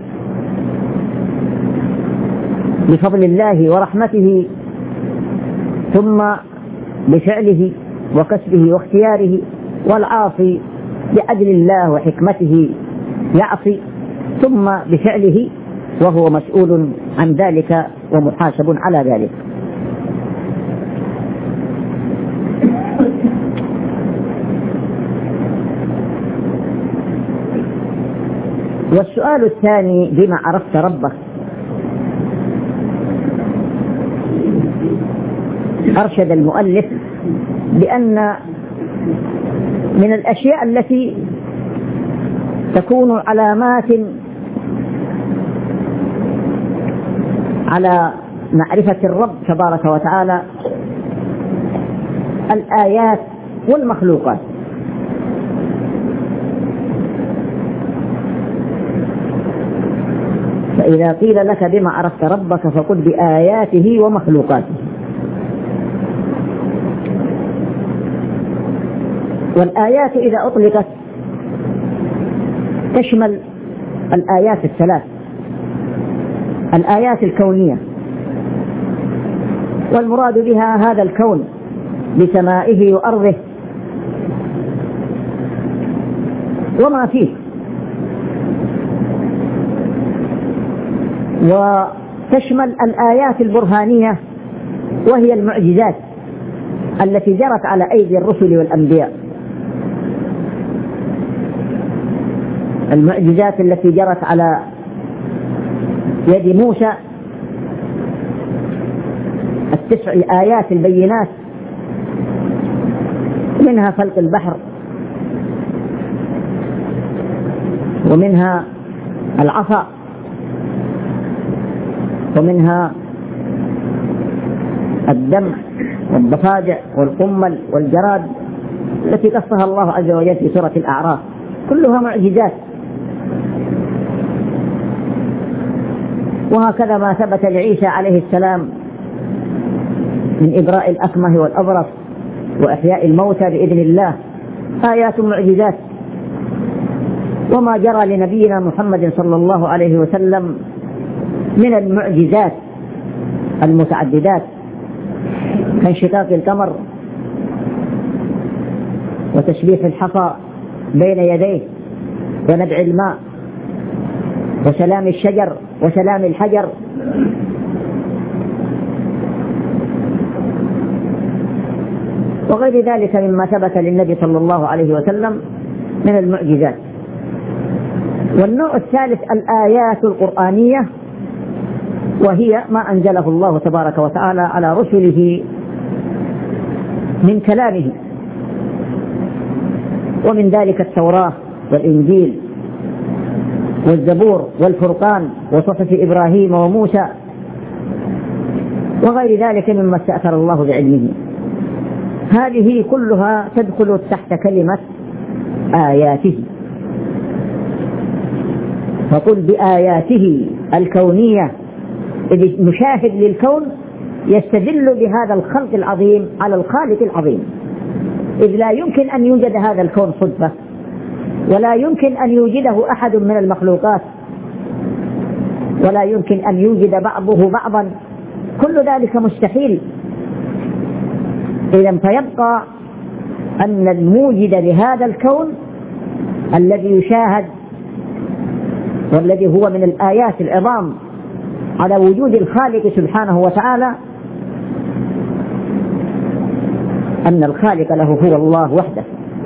بفضل الله ورحمته ثم بفعله وكسبه واختياره، والعاصي بعدل الله وحكمته يعصي ثم بفعله وهو مسؤول عن ذلك ومحاسب على ذلك. والسؤال الثاني: بما عرفت ربك؟ أرشد المؤلف بأن من الأشياء التي تكون علامات على معرفة الرب تبارك وتعالى الآيات والمخلوقات. فإذا قيل لك بما عرفت ربك فقل بآياته ومخلوقاته. والآيات إذا أطلقت تشمل الآيات الثلاث: الآيات الكونية، والمراد بها هذا الكون بسمائه وأرضه وما فيه، وتشمل الآيات البرهانية وهي المعجزات التي جرت على أيدي الرسل والأنبياء، المعجزات التي جرت على يد موسى، التسع آيات البينات، منها فلق البحر، ومنها العصا، ومنها الدم والضفادع والقمل والجراد التي قصها الله عز وجل في سورة الأعراف، كلها معجزات. وهكذا ما ثبت لعيسى عليه السلام من إبراء الأكمه والأبرص وإحياء الموتى بإذن الله آيات معجزات. وما جرى لنبينا محمد صلى الله عليه وسلم من المعجزات المتعددات كانشقاق القمر وتشبيح الحصى بين يديه ونبع الماء وسلام الشجر وسلام الحجر وغير ذلك مما ثبت للنبي صلى الله عليه وسلم من المعجزات. والنوع الثالث الآيات القرآنية، وهي ما أنزله الله تبارك وتعالى على رسله من كلامه، ومن ذلك التوراة والإنجيل والزبور والفرقان وصحف إبراهيم وموسى وغير ذلك مما استأثر الله بعلمه. هذه كلها تدخل تحت كلمة آياته. فقل بآياته الكونية، إذ مشاهد للكون يستدل بهذا الخلق العظيم على الخالق العظيم، إذ لا يمكن أن يوجد هذا الكون صدفة، ولا يمكن أن يوجده أحد من المخلوقات، ولا يمكن أن يوجد بعضه بعضا، كل ذلك مستحيل. إذن فيبقى أن الموجد لهذا الكون الذي يشاهد والذي هو من الآيات العظام على وجود الخالق سبحانه وتعالى، أن الخالق له هو الله وحده.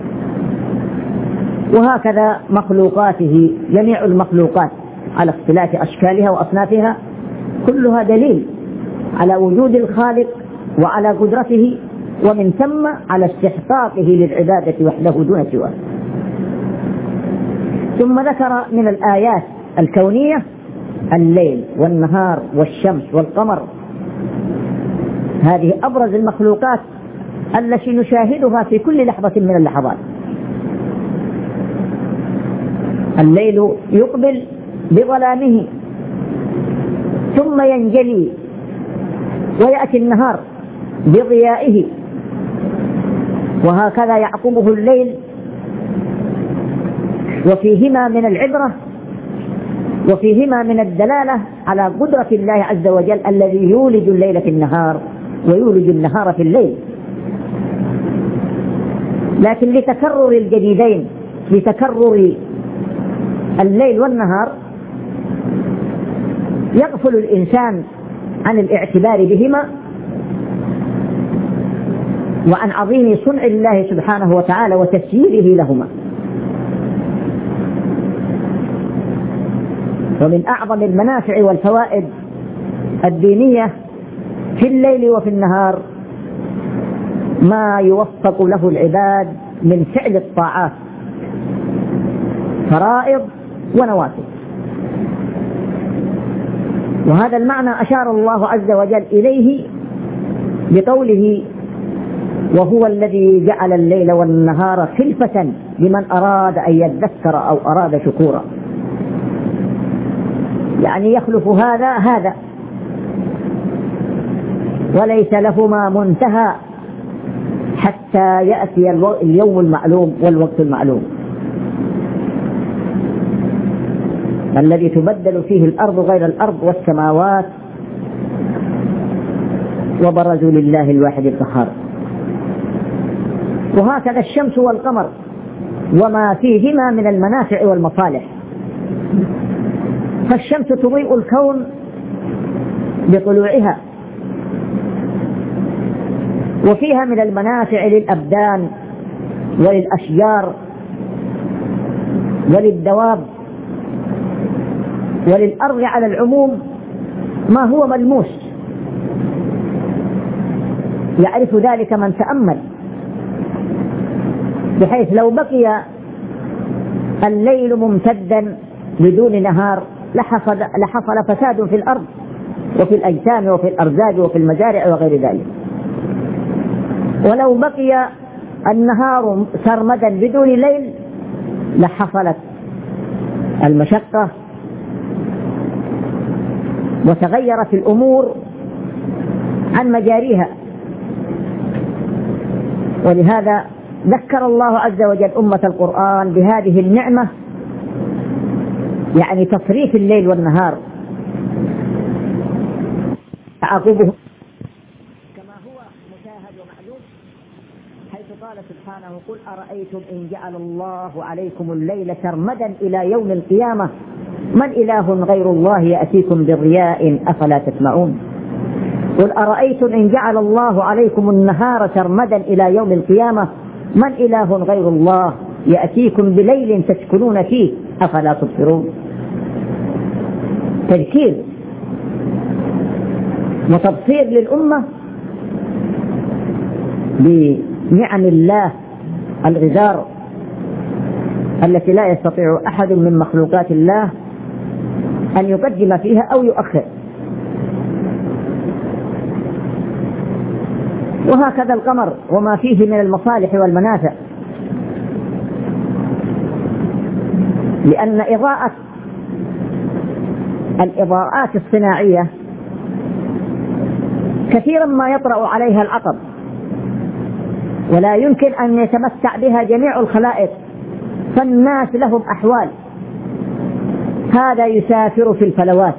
وهكذا مخلوقاته، جميع المخلوقات على اختلاف أشكالها وأصنافها كلها دليل على وجود الخالق وعلى قدرته، ومن ثم على استحقاقه للعبادة وحده دون سواه. ثم ذكر من الآيات الكونية الليل والنهار والشمس والقمر، هذه أبرز المخلوقات التي نشاهدها في كل لحظة من اللحظات. الليل يقبل بظلامه ثم ينجلي ويأتي النهار بضيائه، وهكذا يعقبه الليل، وفيهما من العبرة وفيهما من الدلالة على قدرة الله عز وجل الذي يولج الليل في النهار ويولج النهار في الليل. لكن لتكرر الجديدين، لتكرر الليل والنهار، يغفل الإنسان عن الاعتبار بهما وعن عظيم صنع الله سبحانه وتعالى وتسييره لهما. ومن أعظم المنافع والفوائد الدينية في الليل وفي النهار ما يوفق له العباد من فعل الطاعات، فرائض ونوافل. وهذا المعنى أشار الله عز وجل إليه بقوله: وهو الذي جعل الليل والنهار خلفة لمن أراد أن يذكر أو أراد شكورا. يعني يخلف هذا هذا، وليس لهما منتهى حتى يأتي اليوم المعلوم والوقت المعلوم الذي تبدل فيه الأرض غير الأرض والسماوات، وبرزوا لله الواحد القهار. وهكذا الشمس والقمر وما فيهما من المنافع والمصالح. فالشمس تضيء الكون بطلوعها، وفيها من المنافع للأبدان وللأشجار وللدواب وللأرض على العموم ما هو ملموس، يعرف ذلك من تأمل، بحيث لو بقي الليل ممتدا بدون نهار لحصل, لحصل فساد في الأرض وفي الأجسام وفي الأرزاق وفي المزارع وغير ذلك. ولو بقي النهار سرمدا بدون ليل لحصلت المشقة وتغيرت الأمور عن مجاريها. ولهذا ذكر الله عز وجل أمة القرآن بهذه النعمة، يعني تصريف الليل والنهار تعاقبه كما هو مشاهد ومعلوم، حيث قال سبحانه: قل أرأيتم إن جعل الله عليكم الليل سرمدا إلى يوم القيامة من إله غير الله يأتيكم بضياء أفلا تسمعون. قل أرأيتم إن جعل الله عليكم النهار سرمدا إلى يوم القيامة من إله غير الله يأتيكم بليل تسكنون فيه أفلا تبصرون. تذكير وتبصير للأمة بنعم الله الغزار التي لا يستطيع أحد من مخلوقات الله أن يقدم فيها أو يؤخر. وهكذا القمر وما فيه من المصالح والمنافع، لأن إضاءة الإضاءات الصناعية كثيرا ما يطرأ عليها العطب، ولا يمكن أن يتمتع بها جميع الخلائق، فالناس لهم أحوال. هذا يسافر في الفلوات،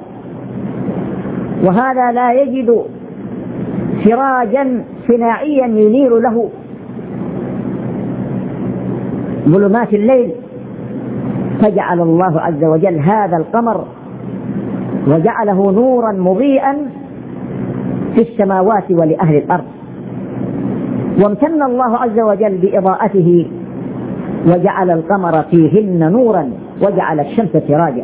وهذا لا يجد سراجا صناعيا ينير له ظلمات الليل، فجعل الله عز وجل هذا القمر وجعله نورا مضيئا في السماوات ولأهل الأرض، وامتن الله عز وجل بإضاءته وجعل القمر فيهن نورا وجعل الشمس سراجا.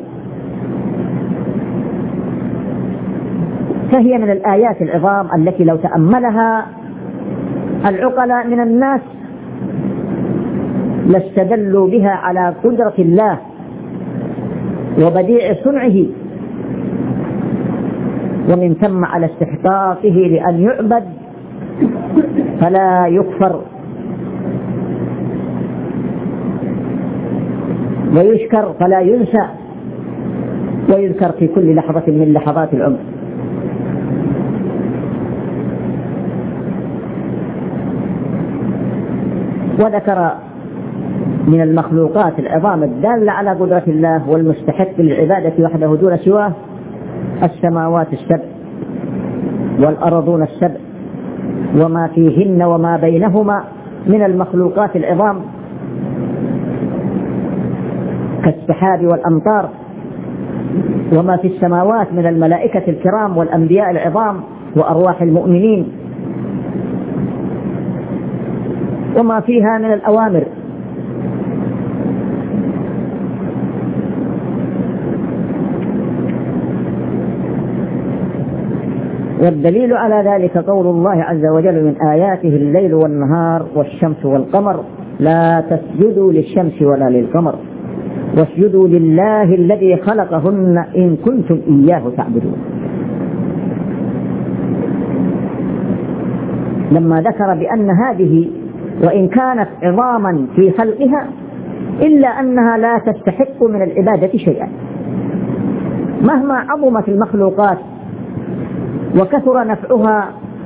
فهي من الآيات العظام التي لو تأملها العقلاء من الناس لاستدلوا بها على قدرة الله وبديع صنعه، ومن ثم على استحقاقه لأن يعبد فلا يكفر ويشكر فلا ينسى ويذكر في كل لحظة من لحظات العمر. وذكر من المخلوقات العظام الدالة على قدرة الله والمستحق للعبادة وحده دون سواه السماوات السبع والأرضون السبع وما فيهن وما بينهما من المخلوقات العظام كالسحاب والأمطار، وما في السماوات من الملائكة الكرام والأنبياء العظام وأرواح المؤمنين، وما فيها من الأوامر. والدليل على ذلك قول الله عز وجل: من آياته الليل والنهار والشمس والقمر لا تسجدوا للشمس ولا للقمر واسجدوا لله الذي خلقهن إن كنتم إياه تعبدون. لما ذكر بأن هذه وإن كانت عظاما في خلقها إلا أنها لا تستحق من العبادة شيئا، مهما عظمت المخلوقات وكثر نفعها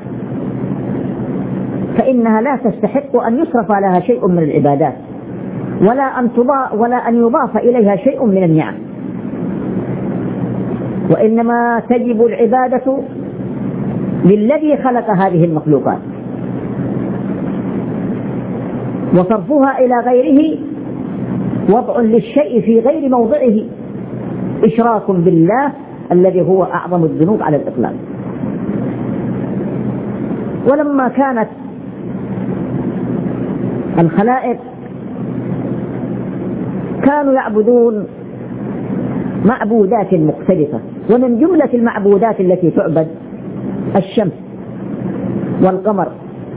فإنها لا تستحق أن يصرف لها شيء من العبادات ولا أن تضاف ولا أن يضاف إليها شيء من النعم، وإنما تجب العبادة للذي خلق هذه المخلوقات، وصرفها إلى غيره وضع للشيء في غير موضعه، إشراك بالله الذي هو أعظم الذنوب على الإطلاق. ولما كانت الخلائق كانوا يعبدون معبودات مختلفة، ومن جملة المعبودات التي تعبد الشمس والقمر،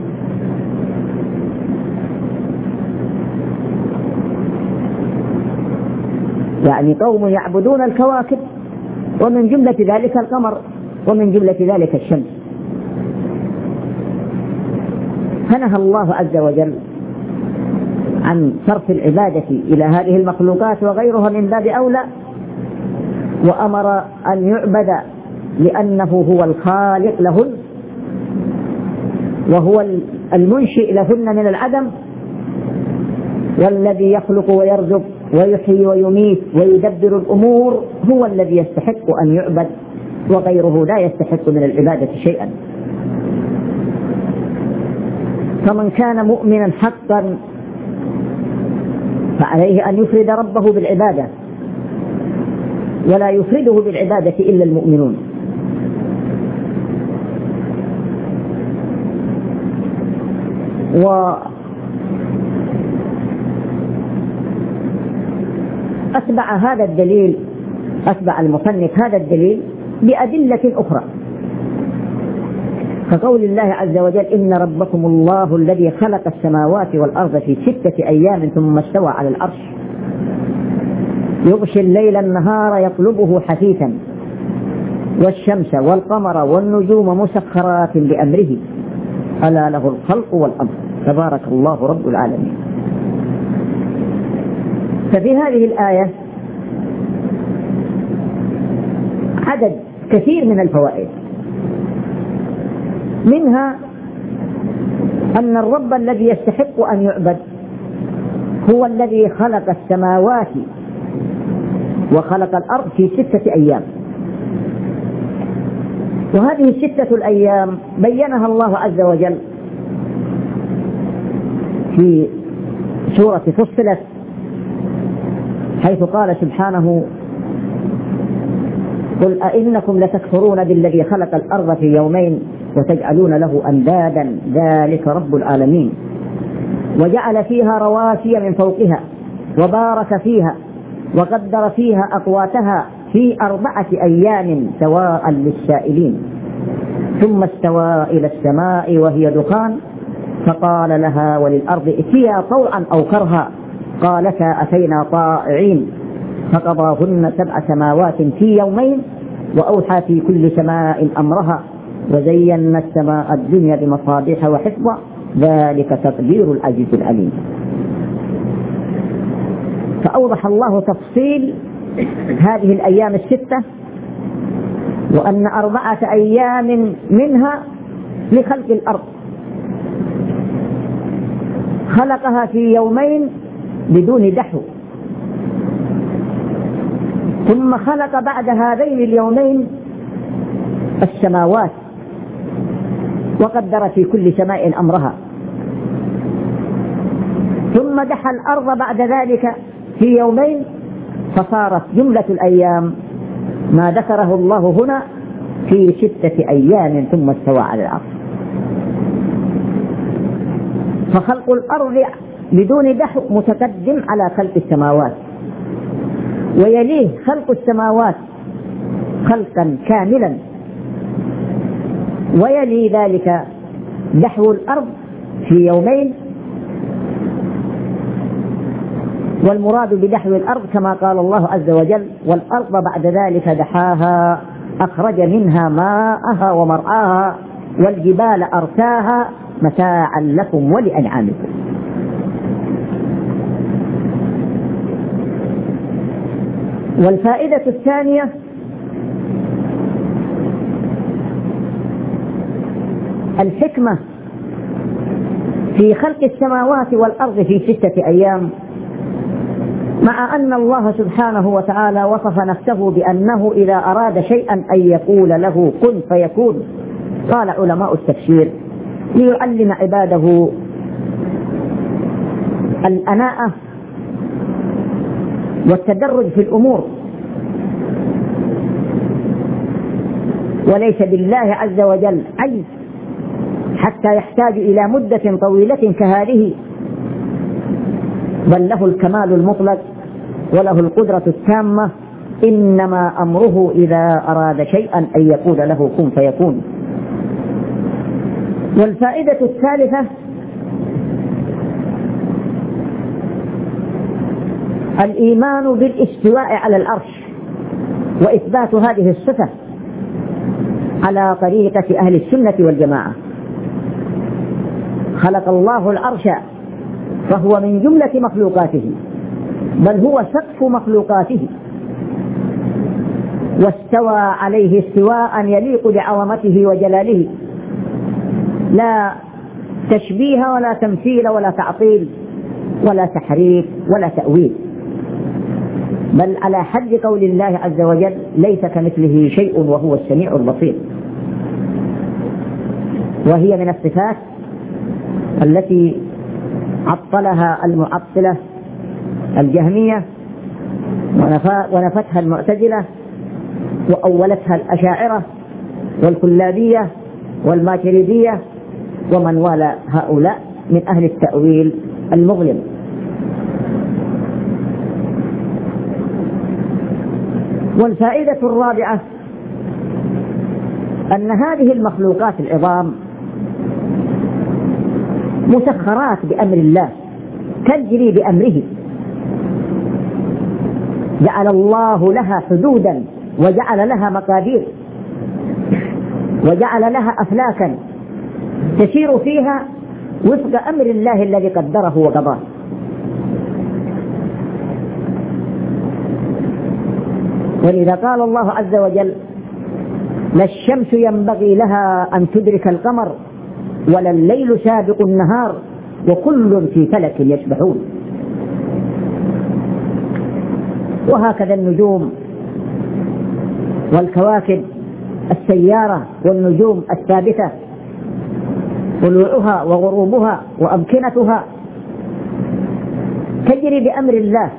يعني قوم يعبدون الكواكب ومن جملة ذلك القمر ومن جملة ذلك الشمس. فنهى الله عز وجل عن صرف العبادة إلى هذه المخلوقات وغيرها من باب أولى، وأمر أن يعبد لأنه هو الخالق لهن وهو المنشئ لهن من العدم، والذي يخلق ويرزق ويحيي ويميت ويدبر الأمور هو الذي يستحق أن يعبد، وغيره لا يستحق من العبادة شيئا. فمن كان مؤمنا حقا فعليه أن يفرد ربه بالعبادة، ولا يفرده بالعبادة إلا المؤمنون. وأتبع هذا الدليل أتبع المصنف هذا الدليل بأدلة أخرى، كقول الله عز وجل: إن ربكم الله الذي خلق السماوات والأرض في ستة أيام ثم استوى على العرش يغشي الليل النهار يطلبه حثيثا والشمس والقمر والنجوم مسخرات بأمره ألا له الخلق والأمر تبارك الله رب العالمين. ففي هذه الآية عدد كثير من الفوائد، منها أن الرب الذي يستحق أن يعبد هو الذي خلق السماوات وخلق الأرض في ستة أيام، وهذه الستة الأيام بينها الله عز وجل في سورة فصلت، حيث قال سبحانه: قل أئنكم لتكفرون بالذي خلق الأرض في يومين وتجعلون له أندادا ذلك رب العالمين، وجعل فيها رواسي من فوقها وبارك فيها وقدر فيها أقواتها في أربعة أيام سواء للسائلين، ثم استوى إلى السماء وهي دخان فقال لها وللأرض ائتيا طوعا أو كرها قالتا أتينا طائعين، فقضاهن سبع سماوات في يومين وأوحى في كل سماء أمرها وزينا السماء الدنيا بمصابيح وحفظا ذلك تقدير العزيز العليم. فأوضح الله تفصيل هذه الأيام الستة، وأن أربعة أيام منها لخلق الأرض خلقها في يومين بدون دحو، ثم خلق بعد هذين اليومين السماوات وقدر في كل سماء أمرها، ثم دحى الأرض بعد ذلك في يومين، فصارت جملة الأيام ما ذكره الله هنا في ستة أيام ثم استوى على العرش. فخلق الأرض بدون دحو متقدم على خلق السماوات، ويليه خلق السماوات خلقا كاملا، ويلي ذلك دحو الأرض في يومين. والمراد بدحو الأرض كما قال الله عز وجل: والأرض بعد ذلك دحاها أخرج منها ماءها ومرعاها والجبال أرساها متاعا لكم ولأنعامكم. والفائدة الثانية الحكمة في خلق السماوات والأرض في ستة أيام، مع أن الله سبحانه وتعالى وصف نفسه بأنه إذا أراد شيئا أن يقول له كن فيكون. قال علماء التفسير: ليعلم عباده الأناءة والتدرج في الأمور، وليس بالله عز وجل عجز حتى يحتاج إلى مدة طويلة كهذه، بل له الكمال المطلق وله القدرة التامة، إنما أمره إذا أراد شيئا أن يقول له كن فيكون. والفائدة الثالثة الإيمان بالاستواء على العرش وإثبات هذه الصفة على طريقة أهل السنة والجماعة، خلق الله العرش فهو من جملة مخلوقاته، بل هو سقف مخلوقاته، واستوى عليه استواء يليق بعظمته وجلاله، لا تشبيه ولا تمثيل ولا تعطيل ولا تحريف ولا تأويل، بل على حد قول الله عز وجل: ليس كمثله شيء وهو السميع البصير. وهي من الصفات التي عطلها المعطلة الجهمية ونفتها المعتزلة وأولتها الأشاعرة والكلابية والماتريدية ومن والى هؤلاء من أهل التأويل المظلم. والفائدة الرابعة أن هذه المخلوقات العظام مسخرات بأمر الله، تجري بأمره، جعل الله لها حدودا وجعل لها مقادير وجعل لها أفلاكا تسير فيها وفق أمر الله الذي قدره وقضاه. ولذا قال الله عز وجل: لا الشمس ينبغي لها أن تدرك القمر ولا الليل سابق النهار وكل في فلك يسبحون. وهكذا النجوم والكواكب السيارة والنجوم الثابتة، طلوعها وغروبها وأمكنتها تجري بأمر الله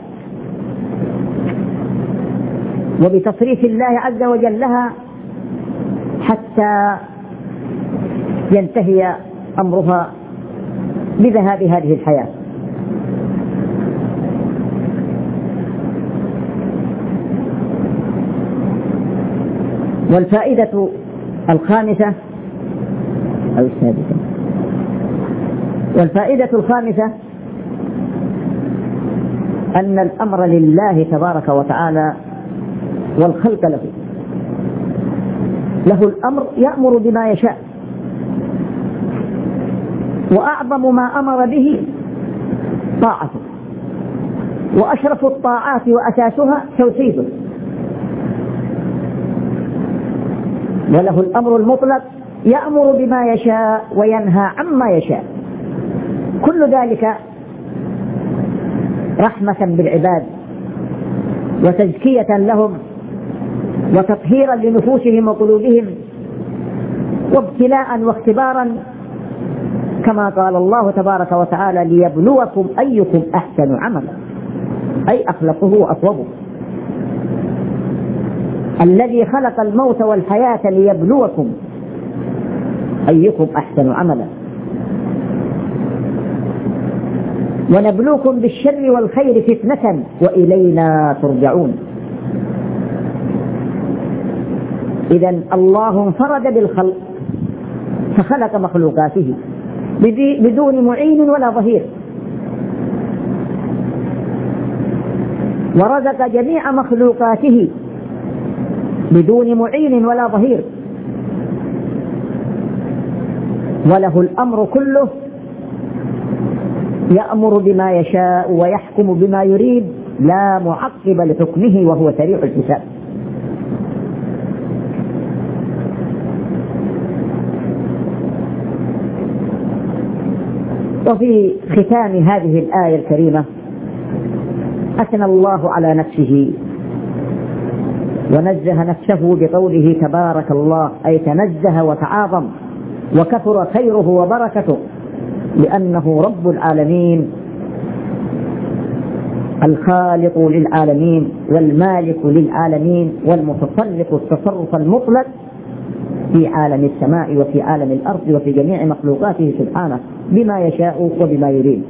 وبتصريف الله عز وجل لها حتى ينتهي أمرها بذهاب هذه الحياة. والفائدة الخامسة أو السادسة والفائدة الخامسة أن الأمر لله تبارك وتعالى والخلق له، له الأمر يأمر بما يشاء، وأعظم ما أمر به طاعته، وأشرف الطاعات وأساسها توحيده. وله الأمر المطلق يأمر بما يشاء وينهى عما يشاء، كل ذلك رحمة بالعباد وتزكية لهم وتطهيرا لنفوسهم وقلوبهم وابتلاء واختبارا، كما قال الله تبارك وتعالى: ليبلوكم أيكم أحسن عملا، أي أخلقه وأصوبه. الذي خلق الموت والحياة ليبلوكم أيكم أحسن عملا، ونبلوكم بالشر والخير فتنة وإلينا ترجعون. إذن الله انفرد بالخلق فخلق مخلوقاته بدون معين ولا ظهير، ورزق جميع مخلوقاته بدون معين ولا ظهير، وله الأمر كله، يأمر بما يشاء ويحكم بما يريد، لا معقب لحكمه وهو سريع الحساب. وفي ختام هذه الآية الكريمة أثنى الله على نفسه ونزه نفسه بقوله تبارك الله، أي تنزه وتعاظم وكثر خيره وبركته، لأنه رب العالمين الخالق للعالمين والمالك للعالمين والمتصرف التصرف المطلق في عالم السماء وفي عالم الأرض وفي جميع مخلوقاته سبحانه بما يشاء وبما يريد.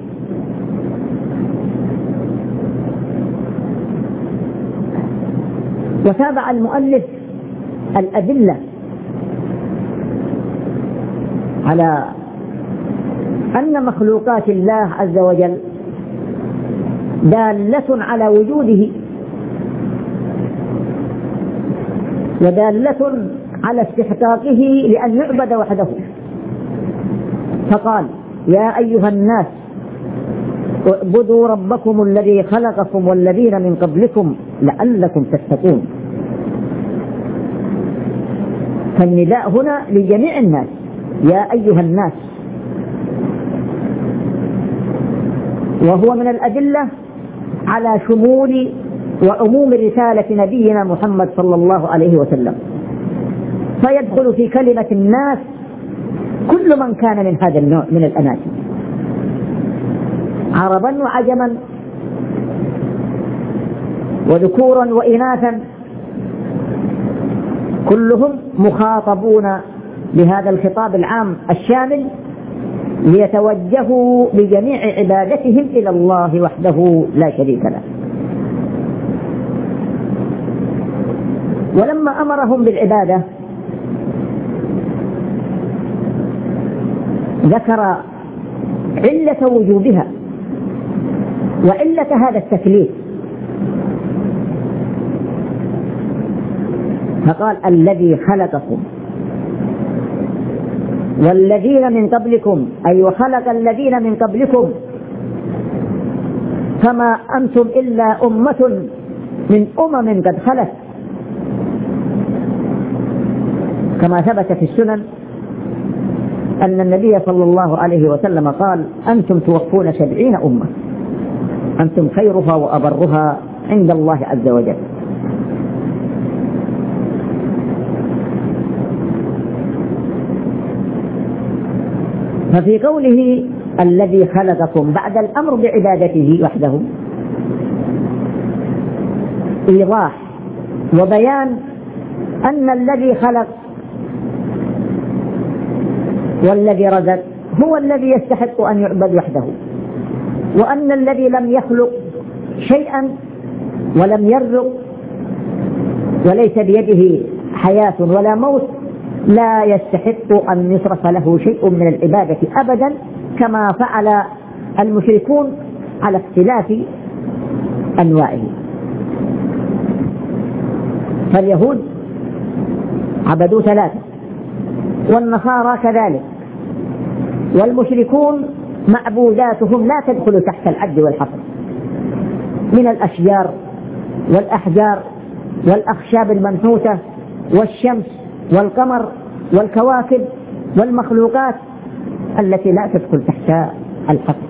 وتابع المؤلف الأدلة على أن مخلوقات الله عز وجل دالة على وجوده ودالة على استحقاقه لأن يعبد وحده، فقال: يا أيها الناس اعبدوا ربكم الذي خلقكم والذين من قبلكم لعلكم تتقون. فالنداء هنا لجميع الناس، يا أيها الناس، وهو من الأدلة على شمول وعموم رسالة نبينا محمد صلى الله عليه وسلم، فيدخل في كلمة الناس كل من كان من هذا النوع من الأناس، عربا وعجما وذكورا وإناثا، كلهم مخاطبون بهذا الخطاب العام الشامل ليتوجهوا بجميع عبادتهم إلى الله وحده لا شريك له. ولما أمرهم بالعبادة ذكر علة وجوبها وعلة هذا التكليف، فقال الذي خلقكم والذين من قبلكم، أي وخلق الذين من قبلكم، فما أنتم إلا أمة من أمم قد خلت، كما ثبت في السنن أن النبي صلى الله عليه وسلم قال أنتم توفون سبعين أمة، أنتم خيرها وأبرها عند الله عز وجل. ففي قوله الذي خلقكم بعد الأمر بعبادته وحده إيضاح وبيان أن الذي خلق والذي رزق هو الذي يستحق أن يعبد وحده، وأن الذي لم يخلق شيئا ولم يرزق وليس بيده حياة ولا موت لا يستحق أن يصرف له شيء من العبادة أبدا، كما فعل المشركون على اختلاف أنواعه. فاليهود عبدوا ثلاثة، والنصارى كذلك، والمشركون معبوداتهم لا تدخل تحت العد والحصر، من الأشجار والأحجار والأخشاب المنحوتة والشمس والقمر والكواكب والمخلوقات التي لا تدخل تحت الحصر.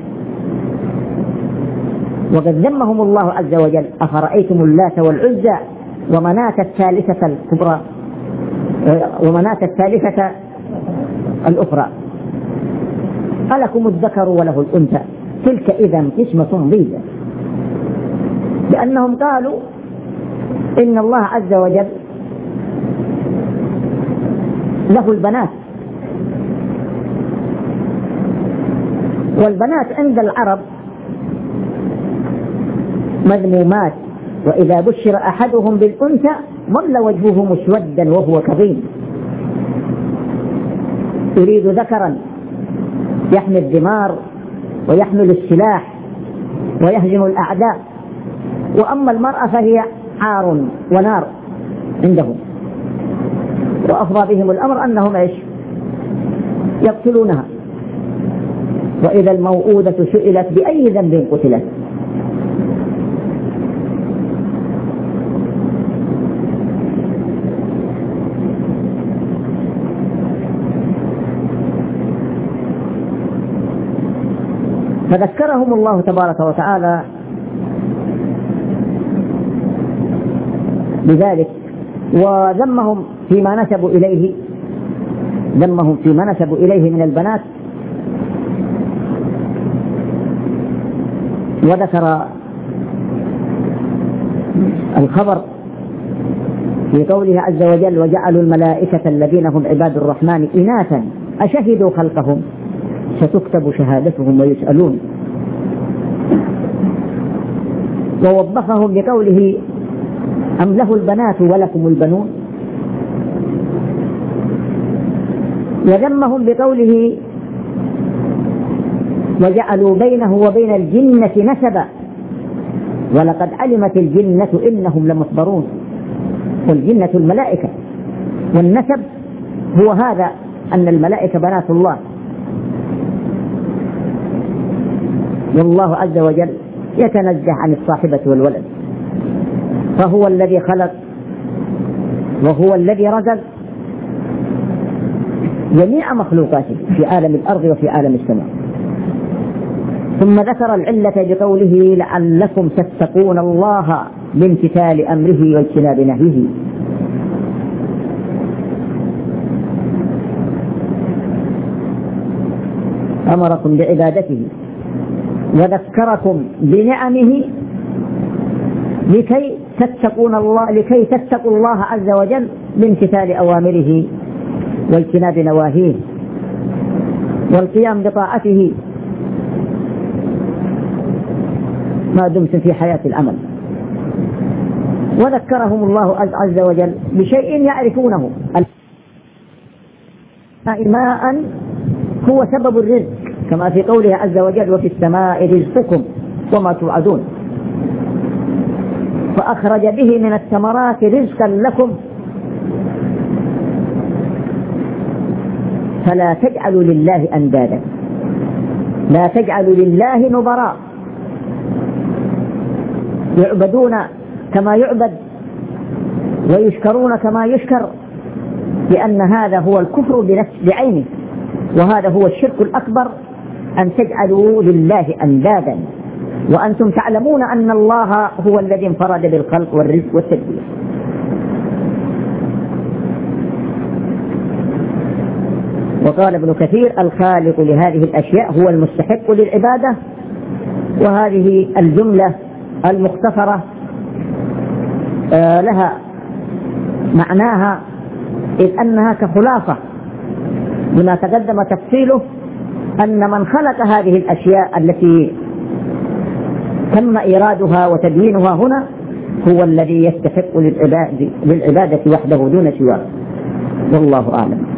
وقد ذمهم الله عز وجل أفرأيتم اللات والعزى ومناة الثالثة الكبرى ومناة الثالثة الأخرى ألكم الذكر وله الأنثى تلك إذا قسمة ضيزى، لأنهم قالوا إن الله عز وجل له البنات، والبنات عند العرب مذمومات، وإذا بشر أحدهم بالأنثى ظل وجهه مسودا وهو كظيم، يريد ذكرا يحمل الدمار ويحمل السلاح ويهزم الأعداء، وأما المرأة فهي عار ونار عندهم، وأفضى بهم الأمر أنهم إيش؟ يقتلونها. وإذا الموءودة سئلت بأي ذنب قتلت. فذكرهم الله تبارك وتعالى بذلك، وذمهم فيما نسبوا إليه ذمهم فيما نسبوا إليه من البنات، وذكر الخبر في قوله عز وجل وجعلوا الملائكة الذين هم عباد الرحمن إناثا أشهدوا خلقهم ستكتب شهادتهم ويسألون. ووبخهم بقوله أم له البنات ولكم البنون، وذمهم بقوله وجعلوا بينه وبين الجنة نسبا ولقد علمت الجنة إنهم لمحضرون، والجنة الملائكة، والنسب هو هذا أن الملائكة بنات الله. والله عز وجل يتنزه عن الصاحبة والولد، فهو الذي خلق وهو الذي رزق جميع مخلوقاته في عالم الأرض وفي عالم السماء. ثم ذكر العلة بقوله لعلكم تتقون الله بامتثال أمره واجتناب نهيه. أمركم بعبادته وذكركم بنعمه لكي تتقون الله لكي تتقوا الله عز وجل بامتثال أوامره واجتناب نواهيه والقيام بطاعته ما دمتم في حياة العمل. وذكرهم الله عز وجل بشيء يعرفونه، ماء هو سبب الرزق كما في قوله عز وجل وفي السماء رزقكم وما توعدون، فأخرج به من الثمرات رزقا لكم فلا تجعلوا لله أندادا، لا تجعلوا لله نظراء يعبدون كما يعبد ويشكرون كما يشكر، لأن هذا هو الكفر بنفس بعينه، وهذا هو الشرك الأكبر أن تجعلوا لله أندادا وأنتم تعلمون أن الله هو الذي انفرد بالخلق والرزق والتدبير. وقال ابن كثير الخالق لهذه الأشياء هو المستحق للعبادة. وهذه الجملة المختصرة لها معناها إذ أنها كخلاصة لما تقدم تفصيله، أن من خلق هذه الأشياء التي تم إيرادها وتبيينها هنا هو الذي يستحق للعبادة وحده دون سواه، والله أعلم.